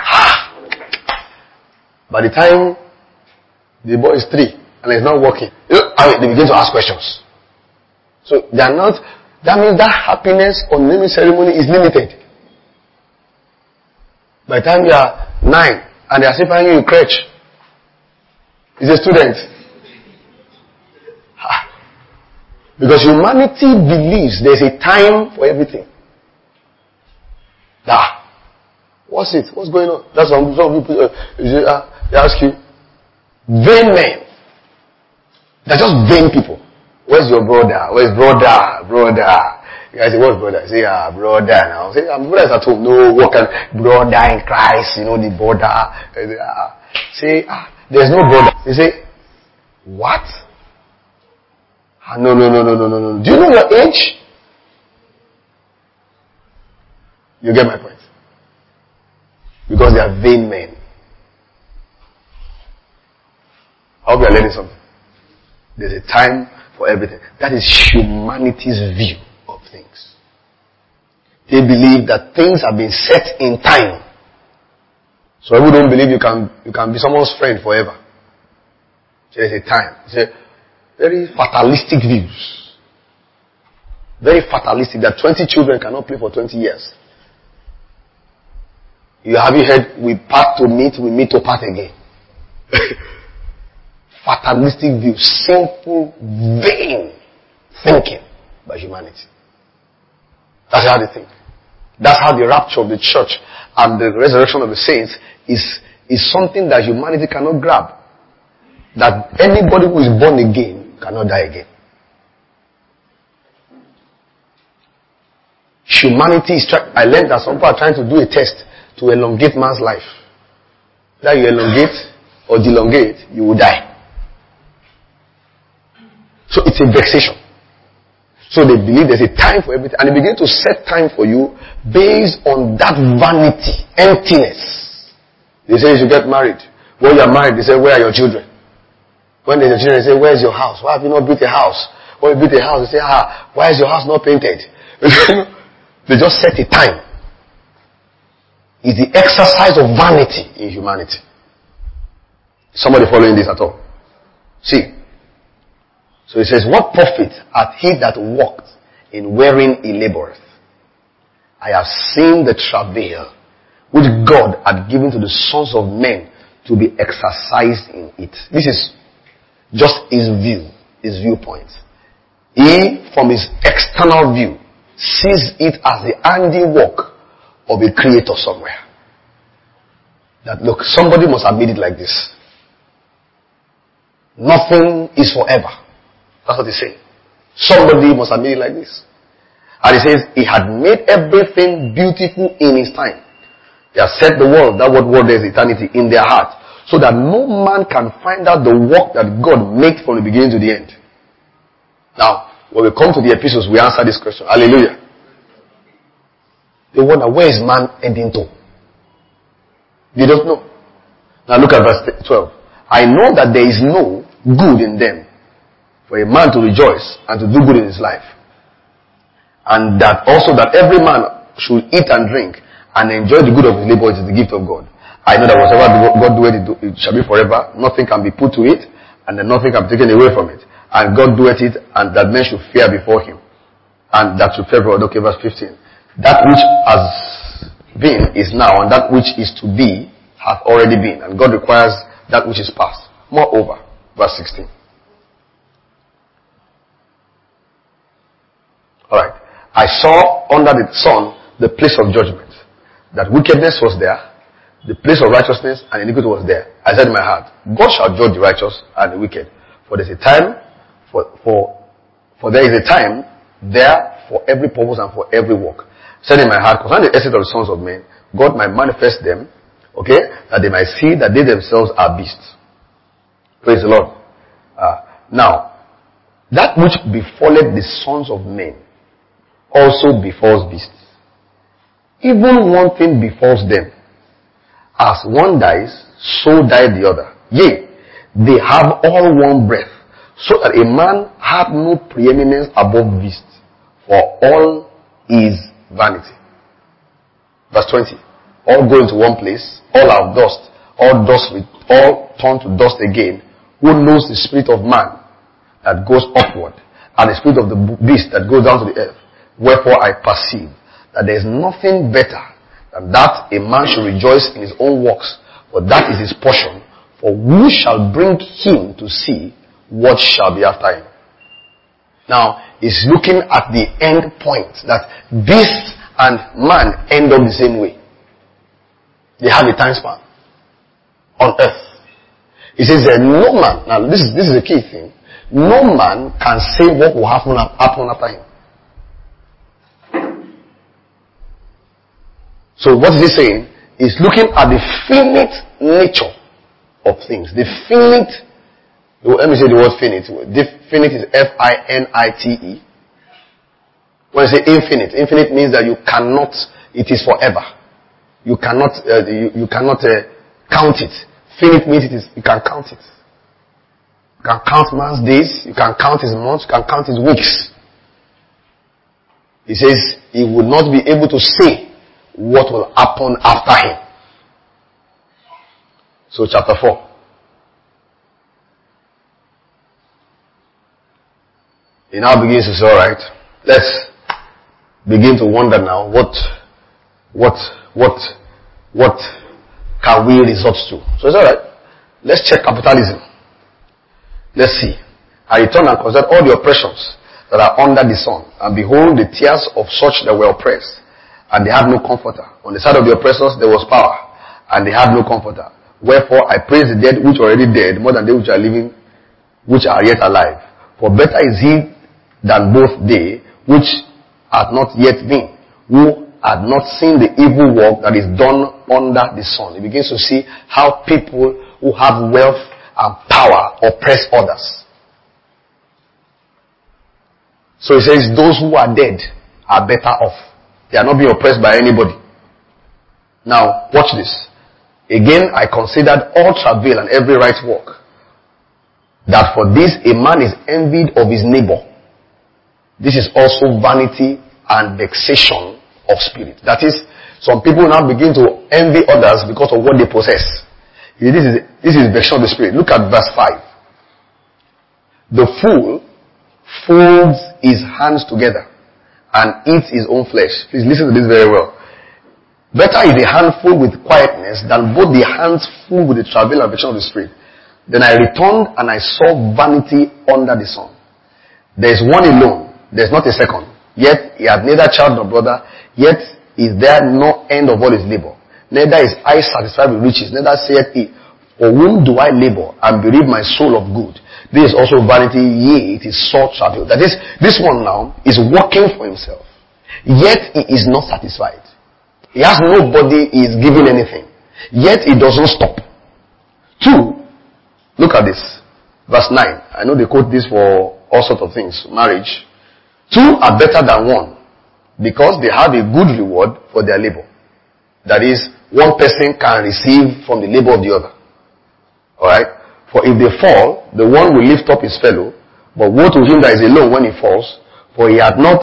by the time the boy is 3 and he's not working, they begin to ask questions. So they are not, that means that happiness on naming ceremony is limited. By the time you are 9 and they are still finding you crutch, he's a student. Because humanity believes there's a time for everything. What's it? What's going on? That's some people they ask you. Vain men. They're just vain people. Where's your brother? Where's brother? You guys say, what's brother? Say, brother now. Say, my brother is at home. No, what can brother in Christ? You know, the brother. Say, there's no brother. They say, what? No. Do you know your age? You get my point. Because they are vain men. I hope you are learning something. There's a time for everything. That is humanity's view of things. They believe that things have been set in time. So people don't believe you can be someone's friend forever. So there's a time. It's very fatalistic views. Very fatalistic that 20 children cannot play for 20 years. Have you heard, we part to meet, we meet to part again. Fatalistic view, simple, vain thinking by humanity. That's how they think. That's how the rapture of the church and the resurrection of the saints is something that humanity cannot grab. That anybody who is born again cannot die again. Humanity is I learned that some people are trying to do a test to elongate man's life. That you elongate or delongate, you will die. So it's a vexation. So they believe there's a time for everything. And they begin to set time for you based on that vanity, emptiness. They say you should get married. When you are married, they say, where are your children? When there's a children, they say, where is your house? Why have you not built a house? When you build a house, they say, why is your house not painted? They just set a time. It's the exercise of vanity in humanity. Somebody following this at all? See. So he says, what profit hath he that walked in wherein he laboureth? I have seen the travail which God had given to the sons of men to be exercised in it. This is just his view, his viewpoint. He, from his external view, sees it as the handiwork of a creator somewhere. That look, somebody must have made it like this. Nothing is forever. That's what he's saying. Somebody must have made it like this. And he says, he had made everything beautiful in his time. He has set the world, that word there is eternity, in their heart. So that no man can find out the work that God made from the beginning to the end. Now, when we come to the epistles, we answer this question. Hallelujah. They wonder, where is man ending to? They don't know. Now look at verse 12. I know that there is no good in them, for a man to rejoice and to do good in his life. And that also that every man should eat and drink and enjoy the good of his labor, it is the gift of God. I know that whatever God doeth, it shall be forever. Nothing can be put to it, and then nothing can be taken away from it. And God doeth it, and that men should fear before him. And that should fear before. Okay, verse 15. That which has been is now, and that which is to be hath already been. And God requires that which is past. Moreover, verse 16. Alright. I saw under the sun the place of judgment. That wickedness was there, the place of righteousness and iniquity was there. I said in my heart, God shall judge the righteous and the wicked. For there is a time, for there is a time there for every purpose and for every work. I said in my heart, concerning the essence of the sons of men, God might manifest them, okay, that they might see that they themselves are beasts. Praise the Lord. Now, that which befalleth the sons of men also befalls beasts. Even one thing befalls them. As one dies, so died the other. Yea, they have all one breath, so that a man have no preeminence above beasts, for all is vanity. Verse 20. All go into one place, all are dust, all turn to dust again. Who knows the spirit of man that goes upward, and the spirit of the beast that goes down to the earth? Wherefore I perceive that there is nothing better than that a man should rejoice in his own works, for that is his portion. For who shall bring him to see what shall be after him? Now, he's looking at the end point, that beast and man end up the same way. They have a time span on earth. He says that no man, now this is a key thing, no man can say what will happen after him. So what is he saying? He's looking at the finite nature of things. The finite, let me say the word finite. The finite is F-I-N-I-T-E. When I say infinite means that you cannot, it is forever. You cannot, you cannot count it. Finite means you can count it. You can count man's days, you can count his months, you can count his weeks. He says he would not be able to say what will happen after him. So chapter 4. He now begins to say, alright, let's begin to wonder now what can we resort to? So it's alright. Let's check capitalism. Let's see. I return and consider all the oppressions that are under the sun, and behold the tears of such that were oppressed, and they had no comforter. On the side of the oppressors there was power, and they had no comforter. Wherefore I praise the dead which are already dead, more than they which are living, which are yet alive. For better is he than both they which had not yet been, who had not seen the evil work that is done under the sun. He begins to see how people who have wealth and power oppress others. So he says those who are dead are better off. They are not being oppressed by anybody. Now, watch this. Again, I considered all travail and every right work, that for this a man is envied of his neighbor. This is also vanity and vexation of spirit. That is, some people now begin to envy others because of what they possess. This is vexation of the spirit. Look at verse 5. The fool folds his hands together and eats his own flesh. Please listen to this very well. Better is a handful with quietness than both the hands full with the travail and affliction of the spirit. Then I returned and I saw vanity under the sun. There is one alone, there is not a second. Yet he had neither child nor brother, yet is there no end of all his labor. Neither is eye satisfied with riches, neither saith he, for whom do I labor and bereave my soul of good? This is also vanity, yea, it is sore travail. That is, this one now is working for himself, yet he is not satisfied. He has nobody he is giving anything, yet he doesn't stop. 2, look at this, verse 9. I know they quote this for all sorts of things, marriage. 2 are better than 1 because they have a good reward for their labor. That is, one person can receive from the labor of the other. Alright? For if they fall, the one will lift up his fellow, but woe to him that is alone when he falls, for he had not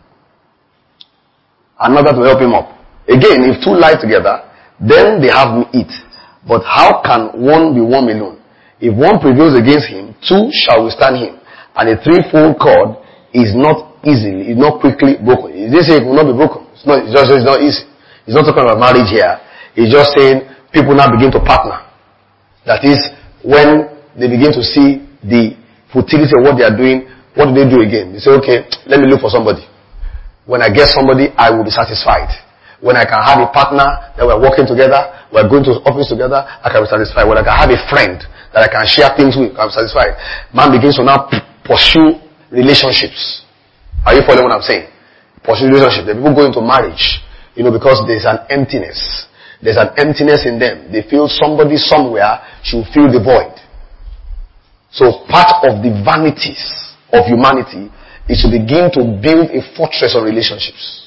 another to help him up. Again, if 2 lie together, then they have meat. But how can one be warm alone? If one prevails against him, 2 shall withstand him. And a threefold cord is not quickly broken. He didn't say it will not be broken. It's not easy. He's not talking about marriage here. He's just saying people now begin to partner. That is, when they begin to see the futility of what they are doing, what do they do again? They say, okay, let me look for somebody. When I get somebody, I will be satisfied. When I can have a partner that we're working together, we're going to the office together, I can be satisfied. When I can have a friend that I can share things with, I'm satisfied. Man begins to now pursue relationships. Are you following what I'm saying? Pursue relationships. The people go into marriage, because there's an emptiness. There's an emptiness in them. They feel somebody somewhere should fill the void. So part of the vanities of humanity is to begin to build a fortress of relationships.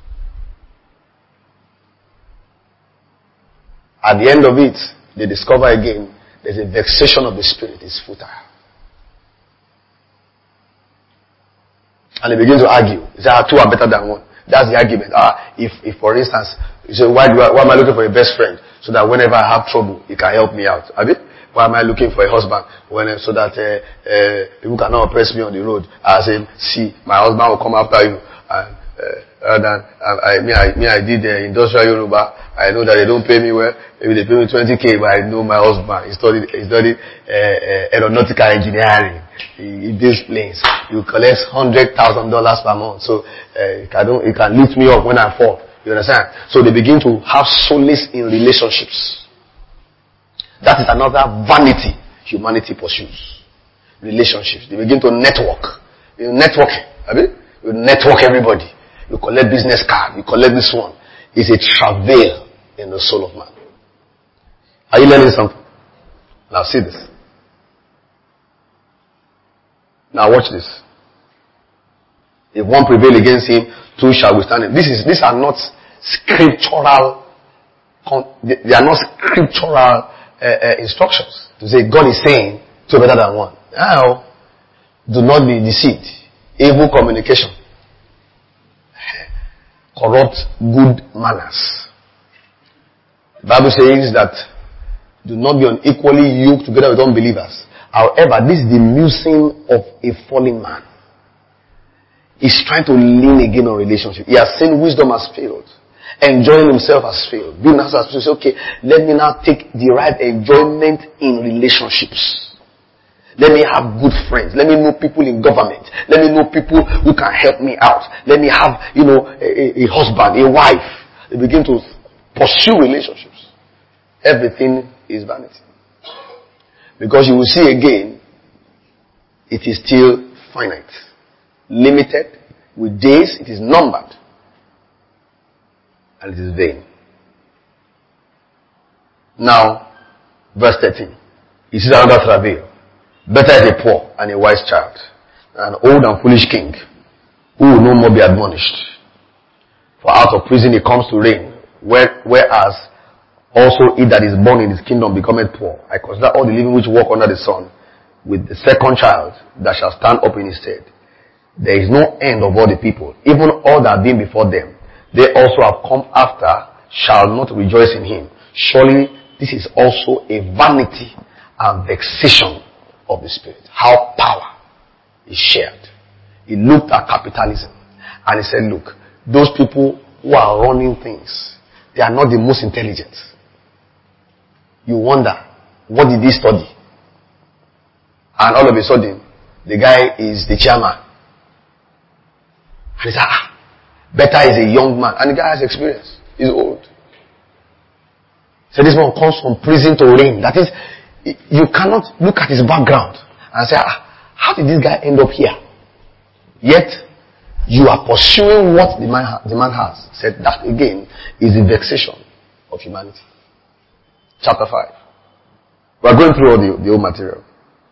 At the end of it, they discover again there's a vexation of the spirit. It's futile. And they begin to argue. They say, 2 are better than 1. That's the argument. If for instance, you say, why am I looking for a best friend? So that whenever I have trouble, he can help me out. Why am I looking for a husband? So that people cannot oppress me on the road. I say, see, my husband will come after you. I did industrial Yoruba. I know that they don't pay me well. Maybe they pay me 20K, but I know my husband. He studied aeronautical engineering. He builds planes. He collects $100,000 per month. So he can lift me up when I fall. You understand? So they begin to have solace in relationships. That is another vanity humanity pursues. Relationships. They begin to network. Networking. You network everybody. You collect business card. You collect this one. It's a travail in the soul of man. Are you learning something? Now see this. Now watch this. If one prevail against him, 2 shall withstand him. These are not scriptural. They are not scriptural instructions. To say God is saying 2 better than 1. Now, do not be deceived. Evil communication corrupt good manners. The Bible says that do not be unequally yoked together with unbelievers. However, this is the musing of a fallen man. He's trying to lean again on relationship. He has seen wisdom has failed. Enjoying himself has failed. Being has failed. So okay, let me now take the right enjoyment in relationships. Let me have good friends. Let me know people in government. Let me know people who can help me out. Let me have, a husband, a wife. They begin to pursue relationships. Everything is vanity. Because you will see again, it is still finite. Limited. With days, it is numbered. And it is vain. Now, verse 13. You see another travail. Better is a poor and a wise child, an old and foolish king, who will no more be admonished. For out of prison he comes to reign, whereas also he that is born in his kingdom becometh poor. I consider all the living which walk under the sun, with the second child that shall stand up in his stead. There is no end of all the people, even all that have been before them. They also have come after, shall not rejoice in him. Surely this is also a vanity and vexation of the spirit. How power He shared. He looked at capitalism and he said, look, those people who are running things, they are not the most intelligent. You wonder, what did he study? And all of a sudden, the guy is the chairman. And he said, better is a young man. And the guy has experience. He's old. So this one comes from prison to reign. That is, you cannot look at his background and say, how did this guy end up here? Yet, you are pursuing what the man has. Said that again is the vexation of humanity. Chapter 5. We are going through all the old material.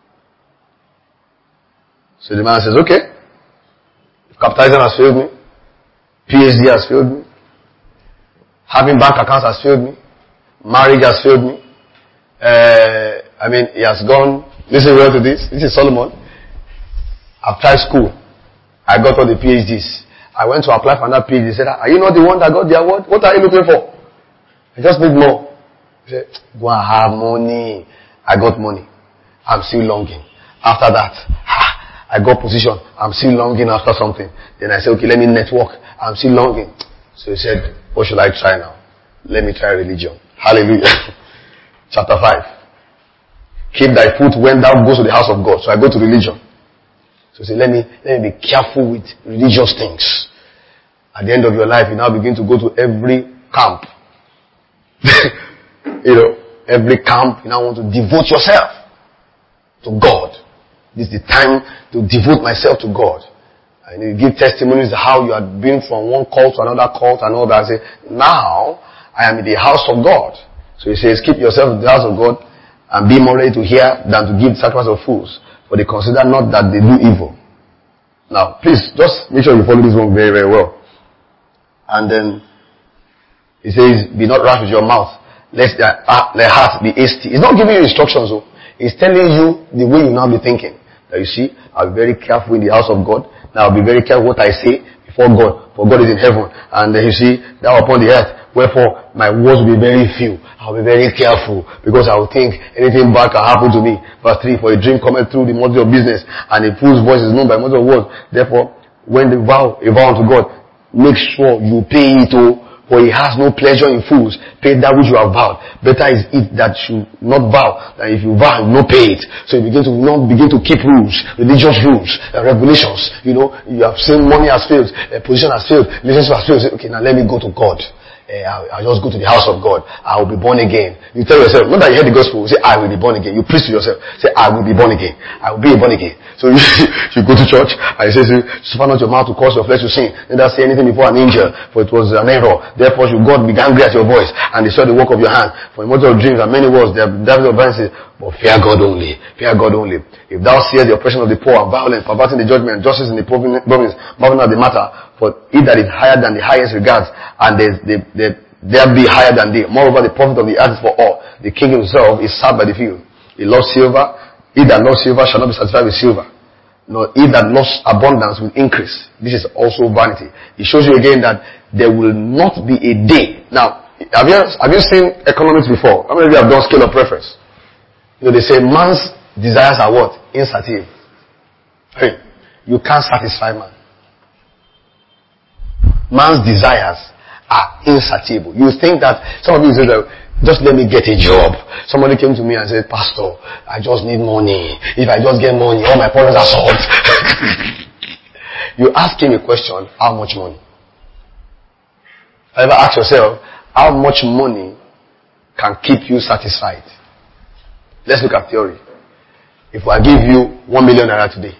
So the man says, okay, if capitalism has failed me, PhD has failed me, having bank accounts has failed me, marriage has failed me, he has gone, listen well to this is Solomon. I've tried school. I got all the PhDs. I went to apply for another PhD. He said, are you not the one that got the award? What are you looking for? I just need more. He said, go and have money. I got money. I'm still longing. After that, I got position. I'm still longing after something. Then I said, okay, let me network. I'm still longing. So he said, what should I try now? Let me try religion. Hallelujah. Chapter 5. Keep thy foot when thou goes to the house of God. So I go to religion. So say, let me be careful with religious things. At the end of your life, you now begin to go to every camp. Every camp, you now want to devote yourself to God. This is the time to devote myself to God. And you give testimonies how you have been from one cult to another cult and all that. I say, now I am in the house of God. So he says, keep yourself in the house of God and be more ready to hear than to give sacrifice of fools. For they consider not that they do evil. Now, please, just make sure you follow this one very, very well. And then, he says, be not rash with your mouth, lest their heart be hasty. He's not giving you instructions, though. He's telling you the way you now be thinking. That you see, I'll be very careful in the house of God. Now I'll be very careful what I say before God. For God is in heaven. And then you see, thou upon the earth. Wherefore, my words will be very few. I'll be very careful because I will think anything bad can happen to me. Verse 3, for a dream cometh through the multitude of business, and a fool's voice is known by multitude of words. Therefore, when they vow a vow unto God, make sure you pay it, for he has no pleasure in fools. Pay that which you have vowed. Better is it that you not vow than if you vow and not pay it. So you begin to keep rules, religious rules, regulations. You have seen money has failed, position has failed, relationship has failed. Say, okay, now let me go to God. I'll just go to the house of God. I will be born again. You tell yourself, not that you heard the gospel, say, I will be born again. You preach to yourself. Say, I will be born again. I will be born again. So you go to church and you say, suffer not your mouth to cause your flesh to sin. Neither say anything before an angel, for it was an error. Therefore should God be angry at your voice, and destroy the work of your hand. For in multitude of dreams and many words, there are devils of vanity. But fear God only. Fear God only. If thou seest the oppression of the poor and violence, perverting the judgment, justice in the province, marveling at the matter, for he that is higher than the highest regards, and there be higher than thee. Moreover, the profit of the earth is for all. The king himself is sat by the field. He loves silver. He that loves silver shall not be satisfied with silver. Nor he that loves abundance will increase. This is also vanity. It shows you again that there will not be a day. Now, have you seen economics before? How many of you have done scale of preference? They say man's desires are what? Insatiable. Hey, you can't satisfy man. Man's desires are insatiable. You think that some of you say that just let me get a job. Somebody came to me and said, Pastor, I just need money. If I just get money, all my problems are solved. You ask him a question, how much money? Ever ask yourself, how much money can keep you satisfied? Let's look at theory. If I give you 1 million naira today,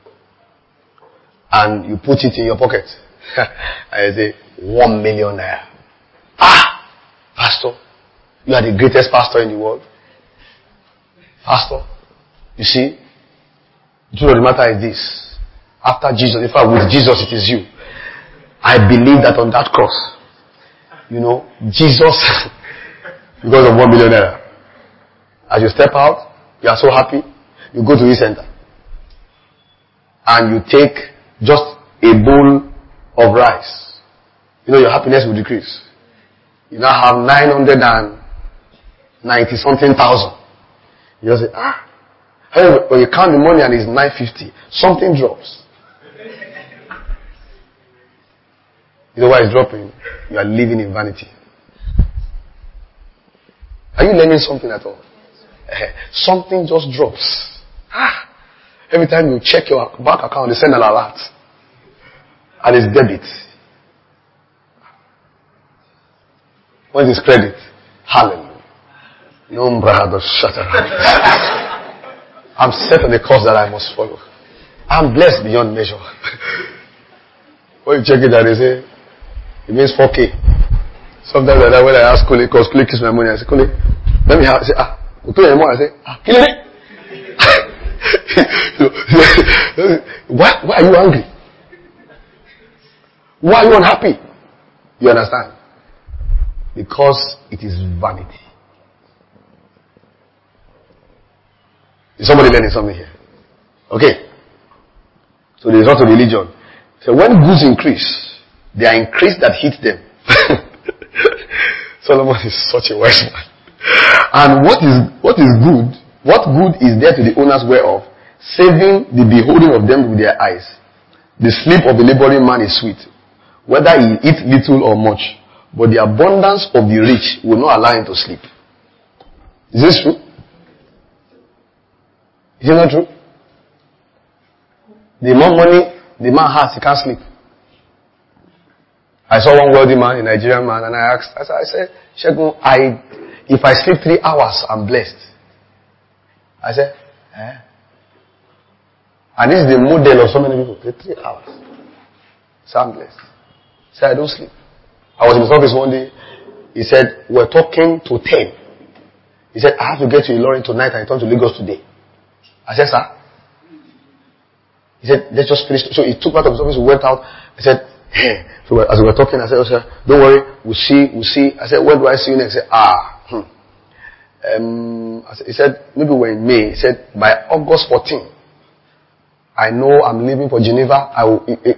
and you put it in your pocket, I say, 1 million naira. Pastor, you are the greatest pastor in the world. Pastor, you see, the truth of the matter is this. After Jesus, in fact, with Jesus it is you. I believe that on that cross, Jesus, because of 1 million naira, as you step out, you are so happy, you go to the center, and you take just a bowl of rice. Your happiness will decrease. You now have 990 something thousand. You just say, However, when you count the money and it's 950, something drops. You know why it's dropping? You are living in vanity. Are you learning something at all? Something just drops. Every time you check your bank account, they send an alert. And it's debit. When it's credit, hallelujah. No brother, shut up. I'm set on the course that I must follow. I'm blessed beyond measure. When you check it out, they say, it means 4K. Sometimes like that, when I ask Kule, because Kule keeps my money, I say, Kule, let me have, I say, I say, kill it. Why are you angry? Why are you unhappy? You understand? Because it is vanity. Is somebody learning something here? Okay. So the result of religion. So when goods increase, they are increased that hit them. Solomon is such a wise man. And what is good? What good is there to the owners whereof, saving the beholding of them with their eyes? The sleep of the laboring man is sweet, whether he eat little or much. But the abundance of the rich will not allow him to sleep. Is this true? Is it not true? The more money the man has, he can't sleep. I saw one wealthy man, a Nigerian man, and I asked, I said, Shegun, if I sleep 3 hours, I'm blessed. I said, And this is the model of so many people. 3 hours. So I'm blessed. He said, I don't sleep. I was in his office one day. He said, we're talking to 10. He said, I have to get to Ilorin tonight and return to Lagos today. I said, sir? He said, let's just finish. So he took out of his office, we went out. He said, hey. So as we were talking, I said, oh, sir, don't worry, we'll see. I said, when do I see you next? He said, he said, maybe we're in May. He said, by August 14, I know I'm leaving for Geneva. I will, he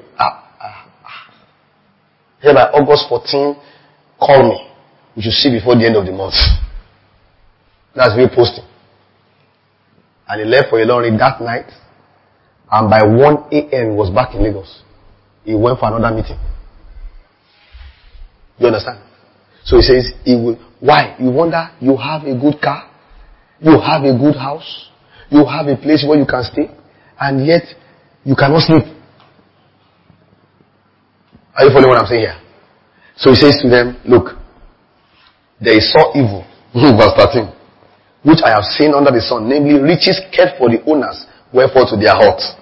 said, by August 14, call me. We should see before the end of the month. That's very posting. And he left for Ilorin that night. And by 1 a.m. he was back in Lagos. He went for another meeting. You understand? So he says, why? You wonder, you have a good car, you have a good house, you have a place where you can stay, and yet you cannot sleep. Are you following what I'm saying here? So he says to them, look, there is so evil, verse 13, which I have seen under the sun, namely riches kept for the owners, wherefore to their hearts.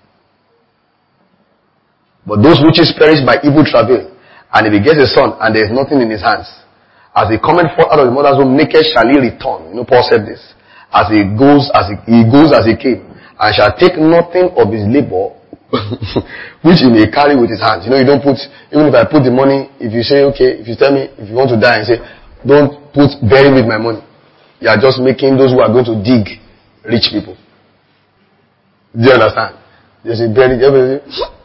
But those riches perish by evil travail, and if he gets a son, and there is nothing in his hands, as he cometh forth out of the mother's womb, naked shall he return. You know, Paul said this. As he goes as he came, and shall take nothing of his labor, which he may carry with his hands. You know, you don't put, even if I put the money, if you say, okay, if you tell me, if you want to die, and say, don't put bury with my money. You are just making those who are going to dig rich people. Do you understand? They say, bury, everybody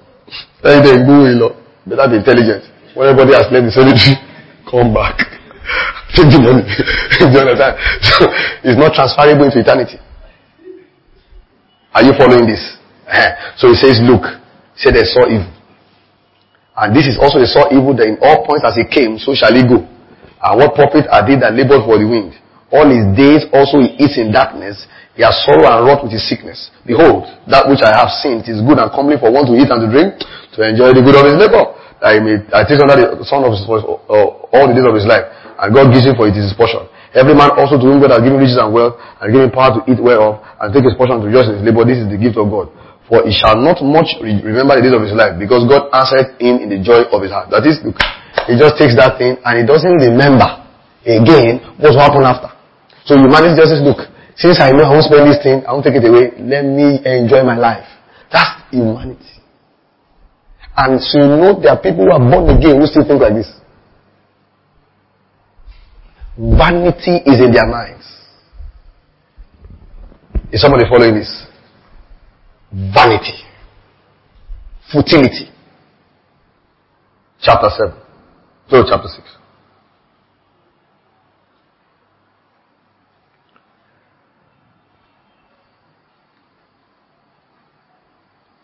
better be intelligent. When everybody has left the cemetery, come back. Take the money. Do you understand? So, it's not transferable into eternity. Are you following this? So he says, look, he said they saw evil. And this is also they saw evil that in all points as he came, so shall he go. And what profit are they that labor for the wind? All his days also he eats in darkness. He has sorrow and wrought with his sickness. Behold, that which I have seen, it is good and comely for one to eat and to drink, to enjoy the good of his labor. That he may taste under the son of his voice all the days of his life. And God gives him for it is his portion. Every man also to whom God has given riches and wealth, and given power to eat whereof, and take his portion to rejoice in his labor. This is the gift of God. For he shall not much remember the days of his life, because God answered him in the joy of his heart. That is, look, he just takes that thing, and he doesn't remember again what will happen after. So you manage just look, since I know I won't spend this thing, I won't take it away, let me enjoy my life. That's humanity. And so you know there are people who are born again who still think like this. Vanity is in their minds. Is somebody following this? Vanity. Futility. Chapter 7. So chapter 6.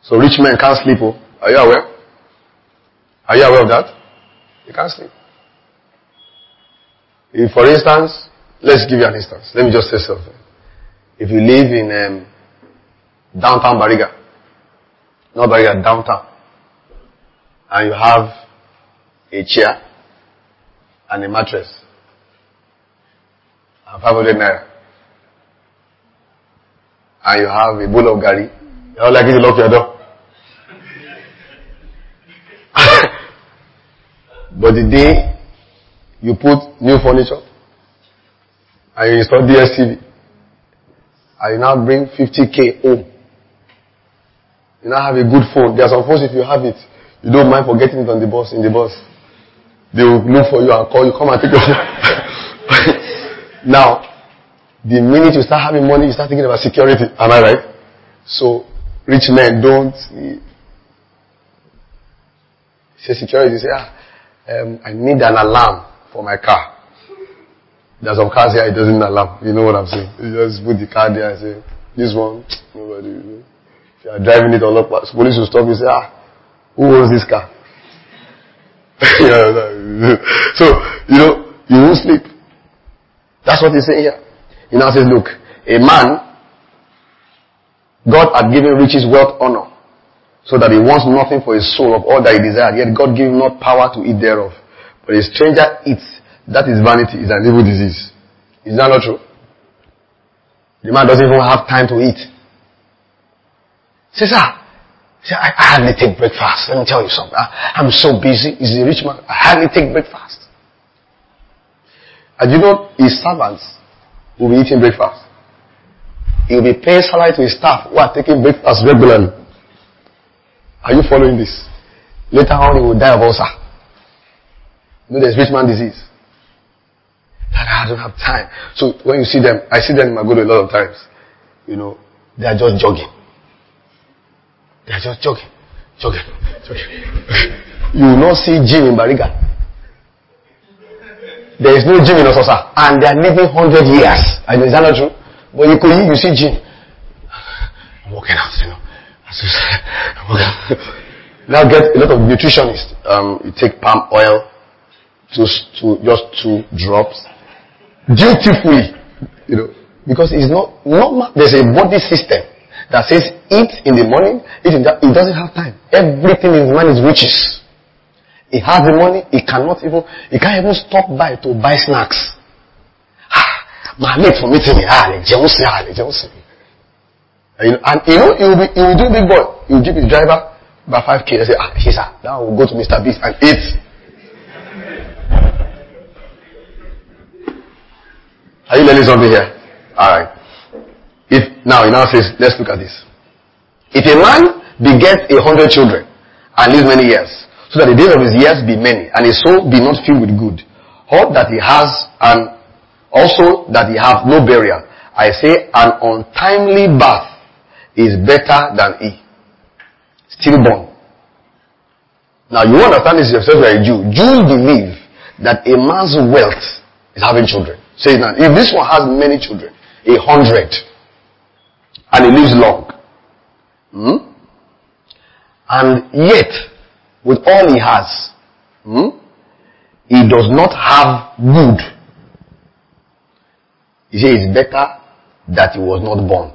So rich men can't sleep. Oh. Are you aware? Are you aware of that? They can't sleep. If, for instance, let's give you an instance. Let me just say something. If you live in downtown Bariga, not Bariga, downtown, and you have a chair and a mattress and 500 naira, and you have a bowl of gari, you're likely to lock your door. But the day you put new furniture and you install DSTV and you now bring 50k home, you now have a good phone. There are some phones, if you have it, you don't mind forgetting it on the bus, in the bus. They will look for you and call you, come and take your phone. Now, the minute you start having money, you start thinking about security. Am I right? So, rich men don't say security. Say, I need an alarm for my car. There's some cars here, it doesn't alarm. You know what I'm saying? You just put the car there and say, this one, nobody. If you are driving it all up, police will stop you and say, who owns this car? So, you won't sleep. That's what he's saying here. He now says, look, a man, God had given riches, wealth, honor, so that he wants nothing for his soul of all that he desired. Yet God gave him not power to eat thereof. But a stranger eats. That is vanity. Is an evil disease. Is that not true? The man doesn't even have time to eat. He says, I hardly take breakfast. Let me tell you something. I'm so busy. He's a rich man. I hardly take breakfast. And you know, his servants will be eating breakfast. He will be paying salary to his staff who are taking breakfast regularly. Are you following this? Later on, he will die of ulcer. You know, there's rich man disease. I don't have time. So when you see them, I see them in Magodo a lot of times. They are just jogging. They are just jogging. You will not see gym in Bariga. There is no gym in Ososa, and they are living 100 years. I know, is that not true? But you see gym. I'm working out, Now get a lot of nutritionists. You take palm oil, just 2 drops, dutifully, because it's not normal. There's a body system that says eat in the morning, eat in that. It doesn't have time. Everything in man is riches. He has the money. He can't even stop by to buy snacks. My mate for meeting me. And he will do big boy. He will give his driver by 5k. They say, sir, now we'll go to Mr. Beast and eat. Are you learning something here? Alright. Now he now says, let's look at this. If a man begets 100 children and lives many years, so that the days of his years be many, and his soul be not filled with good, or that he has, and also that he have no burial, I say an untimely birth is better than he stillborn. Now you understand this yourself, you are a Jew. Jews believe that a man's wealth is having children. Say now, if this one has many children, 100, and he lives long, and yet with all he has, he does not have good, he says it's better that he was not born.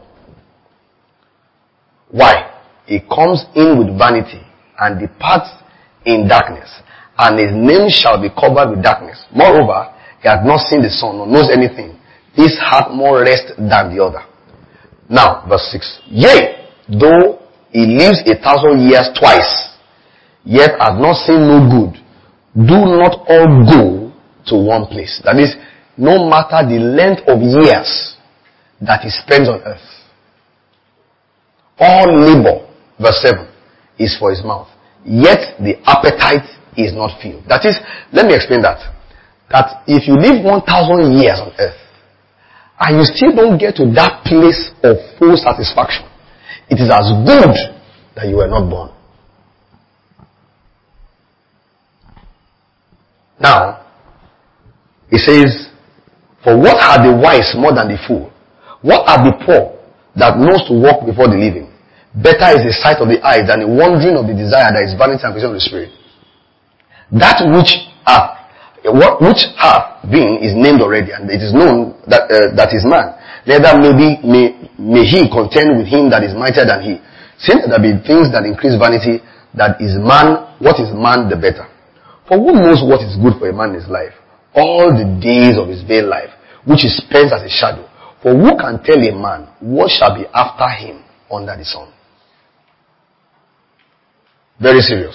Why? He comes in with vanity and departs in darkness, and his name shall be covered with darkness. Moreover, he hath not seen the sun, nor knows anything. This hath more rest than the other. Now, verse 6. Yea, though he lives 1,000 years twice, yet hath not seen no good. Do not all go to one place. That is, no matter the length of years that he spends on earth, all labor, verse 7, is for his mouth. Yet the appetite is not filled. That is, let me explain that. That if you live 1,000 years on earth, and you still don't get to that place of full satisfaction, it is as good that you were not born. Now, he says, for what are the wise more than the fool? What are the poor that knows to walk before the living? Better is the sight of the eye than the wandering of the desire that is vanity and confusion of the spirit. That which hath been is named already, and it is known that that is man. Neither may he contend with him that is mightier than he. Since there be things that increase vanity, that is man, what is man the better? For who knows what is good for a man in his life? All the days of his vain life, which he spends as a shadow. For who can tell a man what shall be after him under the sun? Very serious.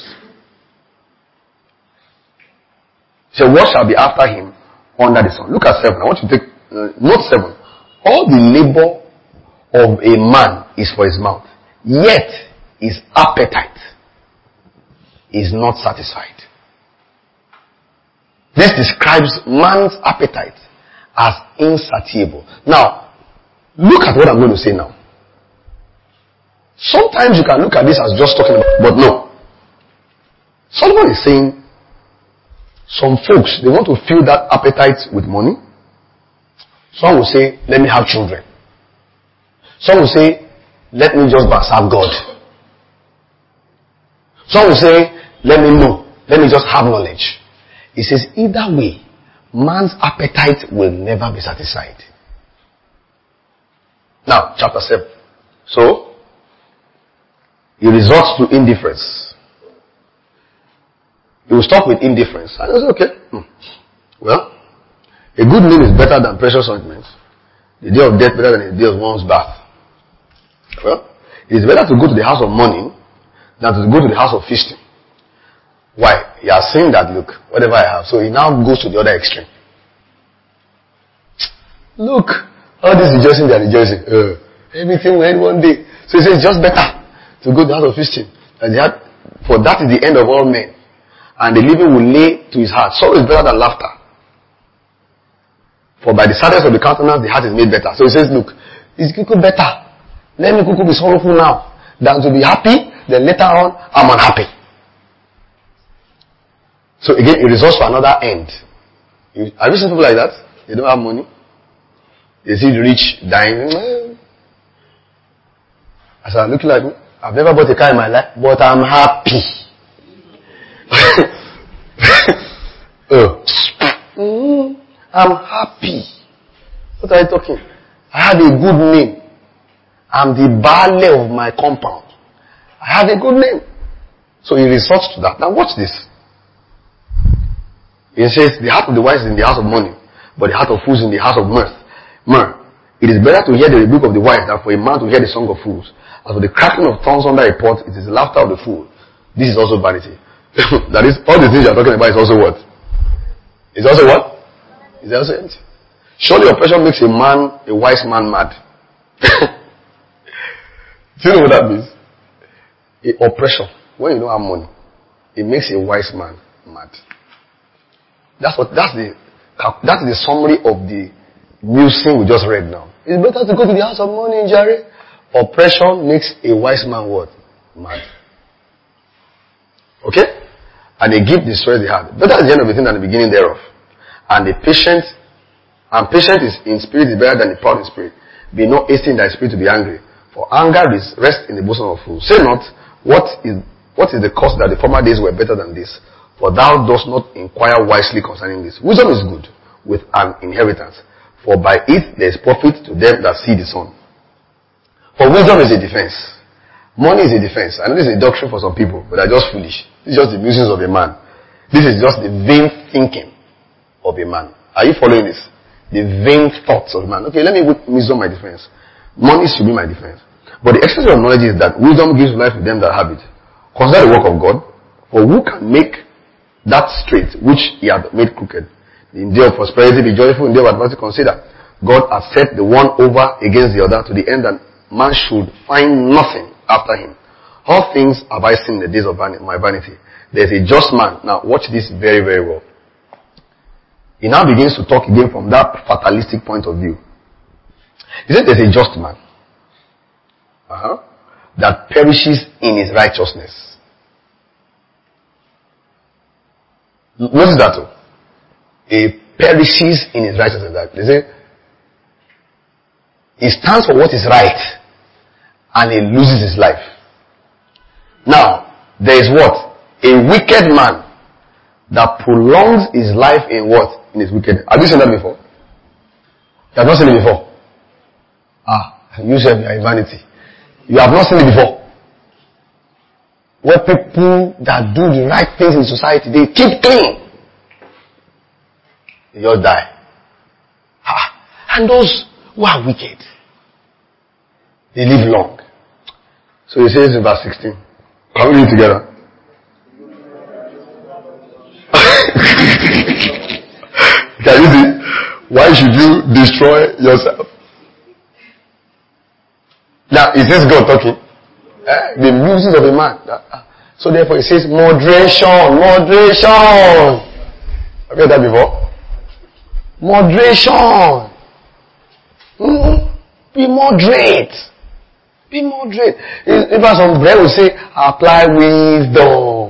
So what shall be after him under the sun? Look at 7. I want you to take note 7. All the labor of a man is for his mouth, yet his appetite is not satisfied. This describes man's appetite as insatiable. Now, look at what I'm going to say now. Sometimes you can look at this as just talking about, but no. Solomon is saying, some folks, they want to fill that appetite with money. Some will say, let me have children. Some will say, let me just serve God. Some will say, let me know. Let me just have knowledge. He says, either way, man's appetite will never be satisfied. Now, chapter 7. So, he resorts to indifference. He will stop with indifference. And he says, okay. Well, a good name is better than precious ointment. The day of death better than the day of one's birth. Well, it is better to go to the house of mourning than to go to the house of feasting. Why? He has seen that, look, whatever I have. So he now goes to the other extreme. Look, all this rejoicing, they are rejoicing. Everything will end one day. So he says, it's just better to go to the house of feasting. For that is the end of all men. And the living will lay to his heart. Sorrow is better than laughter. For by the sadness of the countenance, the heart is made better. So he says, look, it's better. Let me be sorrowful now than to be happy, then later on, I'm unhappy. So again, it resorts to another end. Have you seen people like that? They don't have money. They see the rich dying. I said, looking like me. I've never bought a car in my life, but I'm happy. I'm happy. What are you talking? I have a good name. I'm the baale of my compound. I have a good name. So he resorts to that. Now watch this. He says, the heart of the wise is in the house of mourning, but the heart of fools in the house of mirth. It is better to hear the rebuke of the wise than for a man to hear the song of fools. As for the cracking of tongues under a pot, it is the laughter of the fool. This is also vanity. That is, all the things you are talking about is also what? It's also what? It's also empty. Surely oppression makes a wise man mad. Do you know what that means? Oppression. When you don't have money, it makes a wise man mad. That's the summary of the musing we just read now. It's better to go to the house of money, Jerry. Oppression makes a wise man what? Mad. Okay? And a gift destroys the heart. Better is the end of the thing than the beginning thereof. And patient is in spirit is better than the proud in spirit. Be not hasty in thy spirit to be angry. For anger is rest in the bosom of fools. Say not, what is the cause that the former days were better than this? For thou dost not inquire wisely concerning this. Wisdom is good with an inheritance. For by it there is profit to them that see the sun. For wisdom is a defense. Money is a defense. I know this is a doctrine for some people, but they're just foolish. This is just the musings of a man. This is just the vain thinking of a man. Are you following this? The vain thoughts of a man. Okay, let me put wisdom my defense. Money should be my defense. But the essence of knowledge is that wisdom gives life to them that have it. Consider the work of God. For who can make that straight which he hath made crooked? In day of prosperity be joyful, in day of adversity consider. God hath set the one over against the other to the end that man should find nothing after him. All things have I seen in the days of my vanity. There is a just man. Now watch this very, very well. He now begins to talk again from that fatalistic point of view. He said there's a just man that perishes in his righteousness. Notice that too. He perishes in his righteousness. They say he stands for what is right and he loses his life. Now, there is what? A wicked man that prolongs his life in what? In his wickedness. Have you seen that before? You have not seen it before? You said you are in vanity. You have not seen it before. Where people that do the right things in society, they keep clean. They just die. And those who are wicked, they live long. So he says in verse 16. Can we read together? Can you see? Why should you destroy yourself? Now, is this God talking? The music of a man. So therefore, it says moderation. Moderation. Have you heard that before? Moderation. Be moderate. Be moderate. If some bread will say, apply wisdom.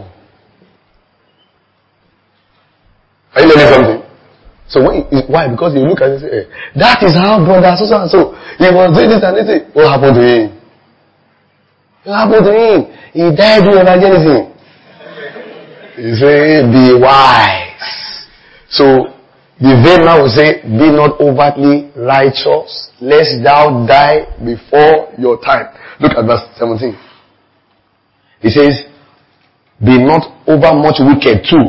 Are you learning something? So why? Because you look at it and say, hey, that is how brother so and so. He was doing this and this. What happened to him? What happened to him? He died doing evangelism. He said, be wise. So the vain man will say, be not overtly righteous, lest thou die before your time. Look at verse 17. He says, be not over much wicked too.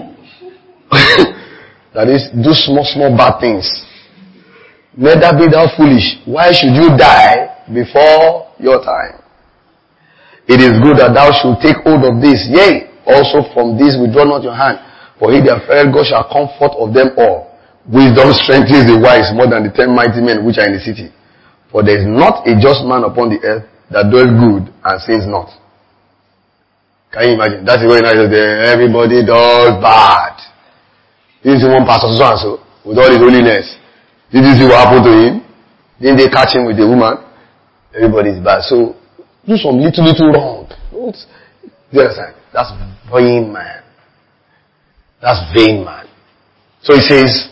That is, do small bad things. Neither be thou foolish. Why should you die before your time? It is good that thou should take hold of this. Yea, also from this withdraw not your hand. For he that feareth God shall comfort of them all. Wisdom strengthens the wise more than the 10 mighty men which are in the city. For there is not a just man upon the earth that doeth good and sins not. Can you imagine? That's the way everybody does bad. This is one pastor so and so with all his holiness. Did you see what happened to him? Didn't they catch him with a woman? Everybody is bad. So do some little wrong. Do you understand? That's vain man. That's vain man. So he says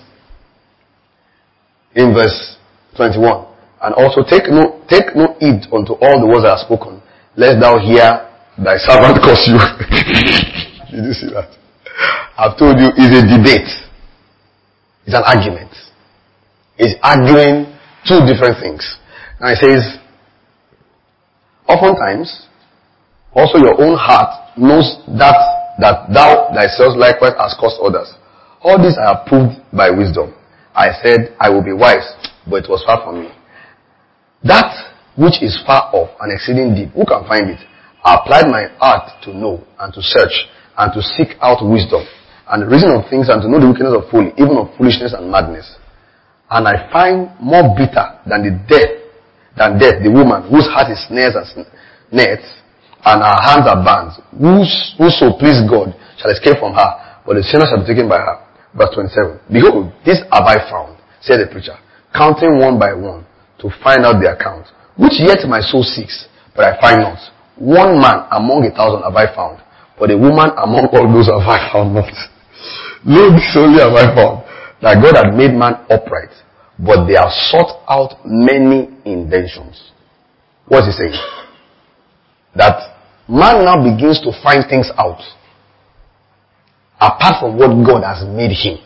in verse 21, and also take no heed unto all the words I have spoken, lest thou hear thy servant curse you. Did you see that? I've told you it's a debate. It's an argument. It's arguing two different things. Now it says, oftentimes, also your own heart knows that thou thyself likewise hast caused others. All this I have proved by wisdom. I said, I will be wise, but it was far from me. That which is far off and exceeding deep, who can find it? I applied my heart to know and to search and to seek out wisdom and the reason of things and to know the wickedness of folly, even of foolishness and madness. And I find more bitter than death, the woman whose heart is snares and nets and her hands are bands. Whoso please God shall escape from her, but the sinner shall be taken by her. Verse 27. Behold, this have I found, said the preacher, counting one by one to find out the account, which yet my soul seeks, but I find not. One man among 1,000 have I found, but a woman among all those have I found not. Lo, this only have I found, that God had made man upright, but they have sought out many inventions. What's he saying? That man now begins to find things out, apart from what God has made him.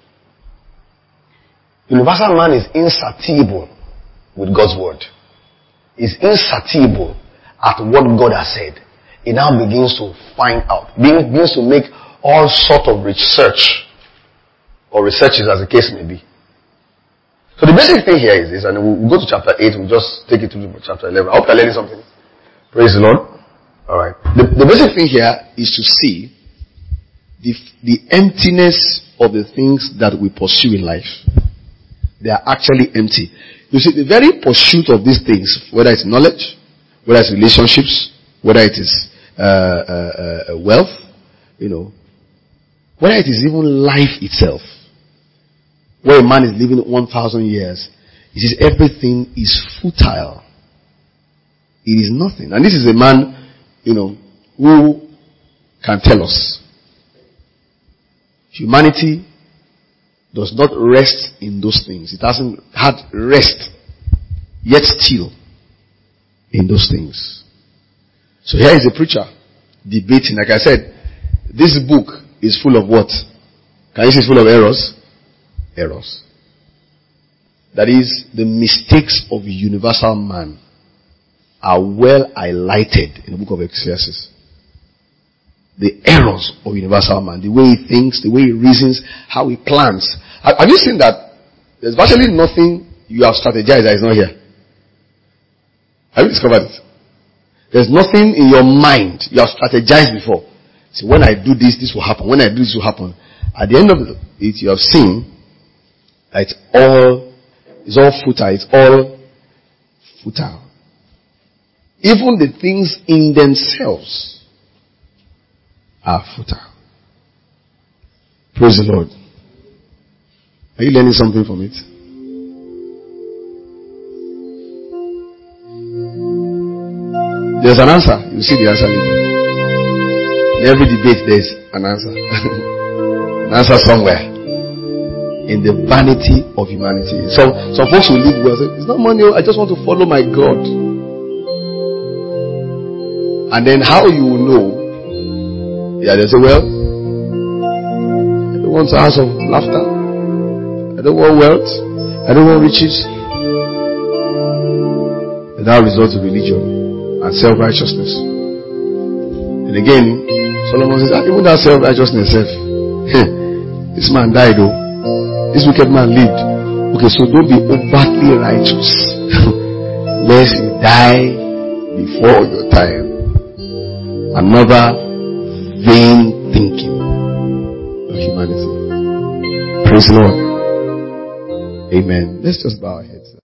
Universal man is insatiable with God's word. Is insatiable at what God has said. He now begins to find out, begins to make all sort of research, or researches as the case may be. So the basic thing here is this, and we'll go to chapter 8, we'll just take it to chapter 11. I hope you're learning something. Praise the Lord. Alright. The basic thing here is to see the emptiness of the things that we pursue in life. They are actually empty. You see, the very pursuit of these things, whether it's knowledge, whether it's relationships, whether it is wealth, whether it is even life itself, where a man is living 1,000 years, he says everything is futile. It is nothing. And this is a man, who can tell us humanity does not rest in those things. It hasn't had rest yet still in those things. So here is a preacher debating. Like I said, this book is full of what? Can you see it's full of errors? Errors. That is, the mistakes of universal man are well highlighted in the book of Ecclesiastes. The errors of universal man, the way he thinks, the way he reasons, how he plans. Have you seen that there's virtually nothing you have strategized that is not here? Have you discovered it? There's nothing in your mind you have strategized before. See, when I do this, this will happen. When I do this, will happen. At the end of it, you have seen that it's all futile. It's all futile. Even the things in themselves are futile. Praise the Lord. Are you learning something from it? There's an answer. You see the answer later. In every debate, there's an answer. An answer somewhere. In the vanity of humanity. Some folks will live well. Say, it's not money. I just want to follow my God. And then how you will know? Yeah, they say, well, I don't want a house of laughter. I don't want wealth. I don't want riches. And that results in religion and self-righteousness. And again, Solomon says, even that self-righteousness this man died though. This wicked man lived. Okay, so don't be overtly righteous. Lest you die before your time. Another vain thinking of humanity. Praise the Lord. Amen. Let's just bow our heads.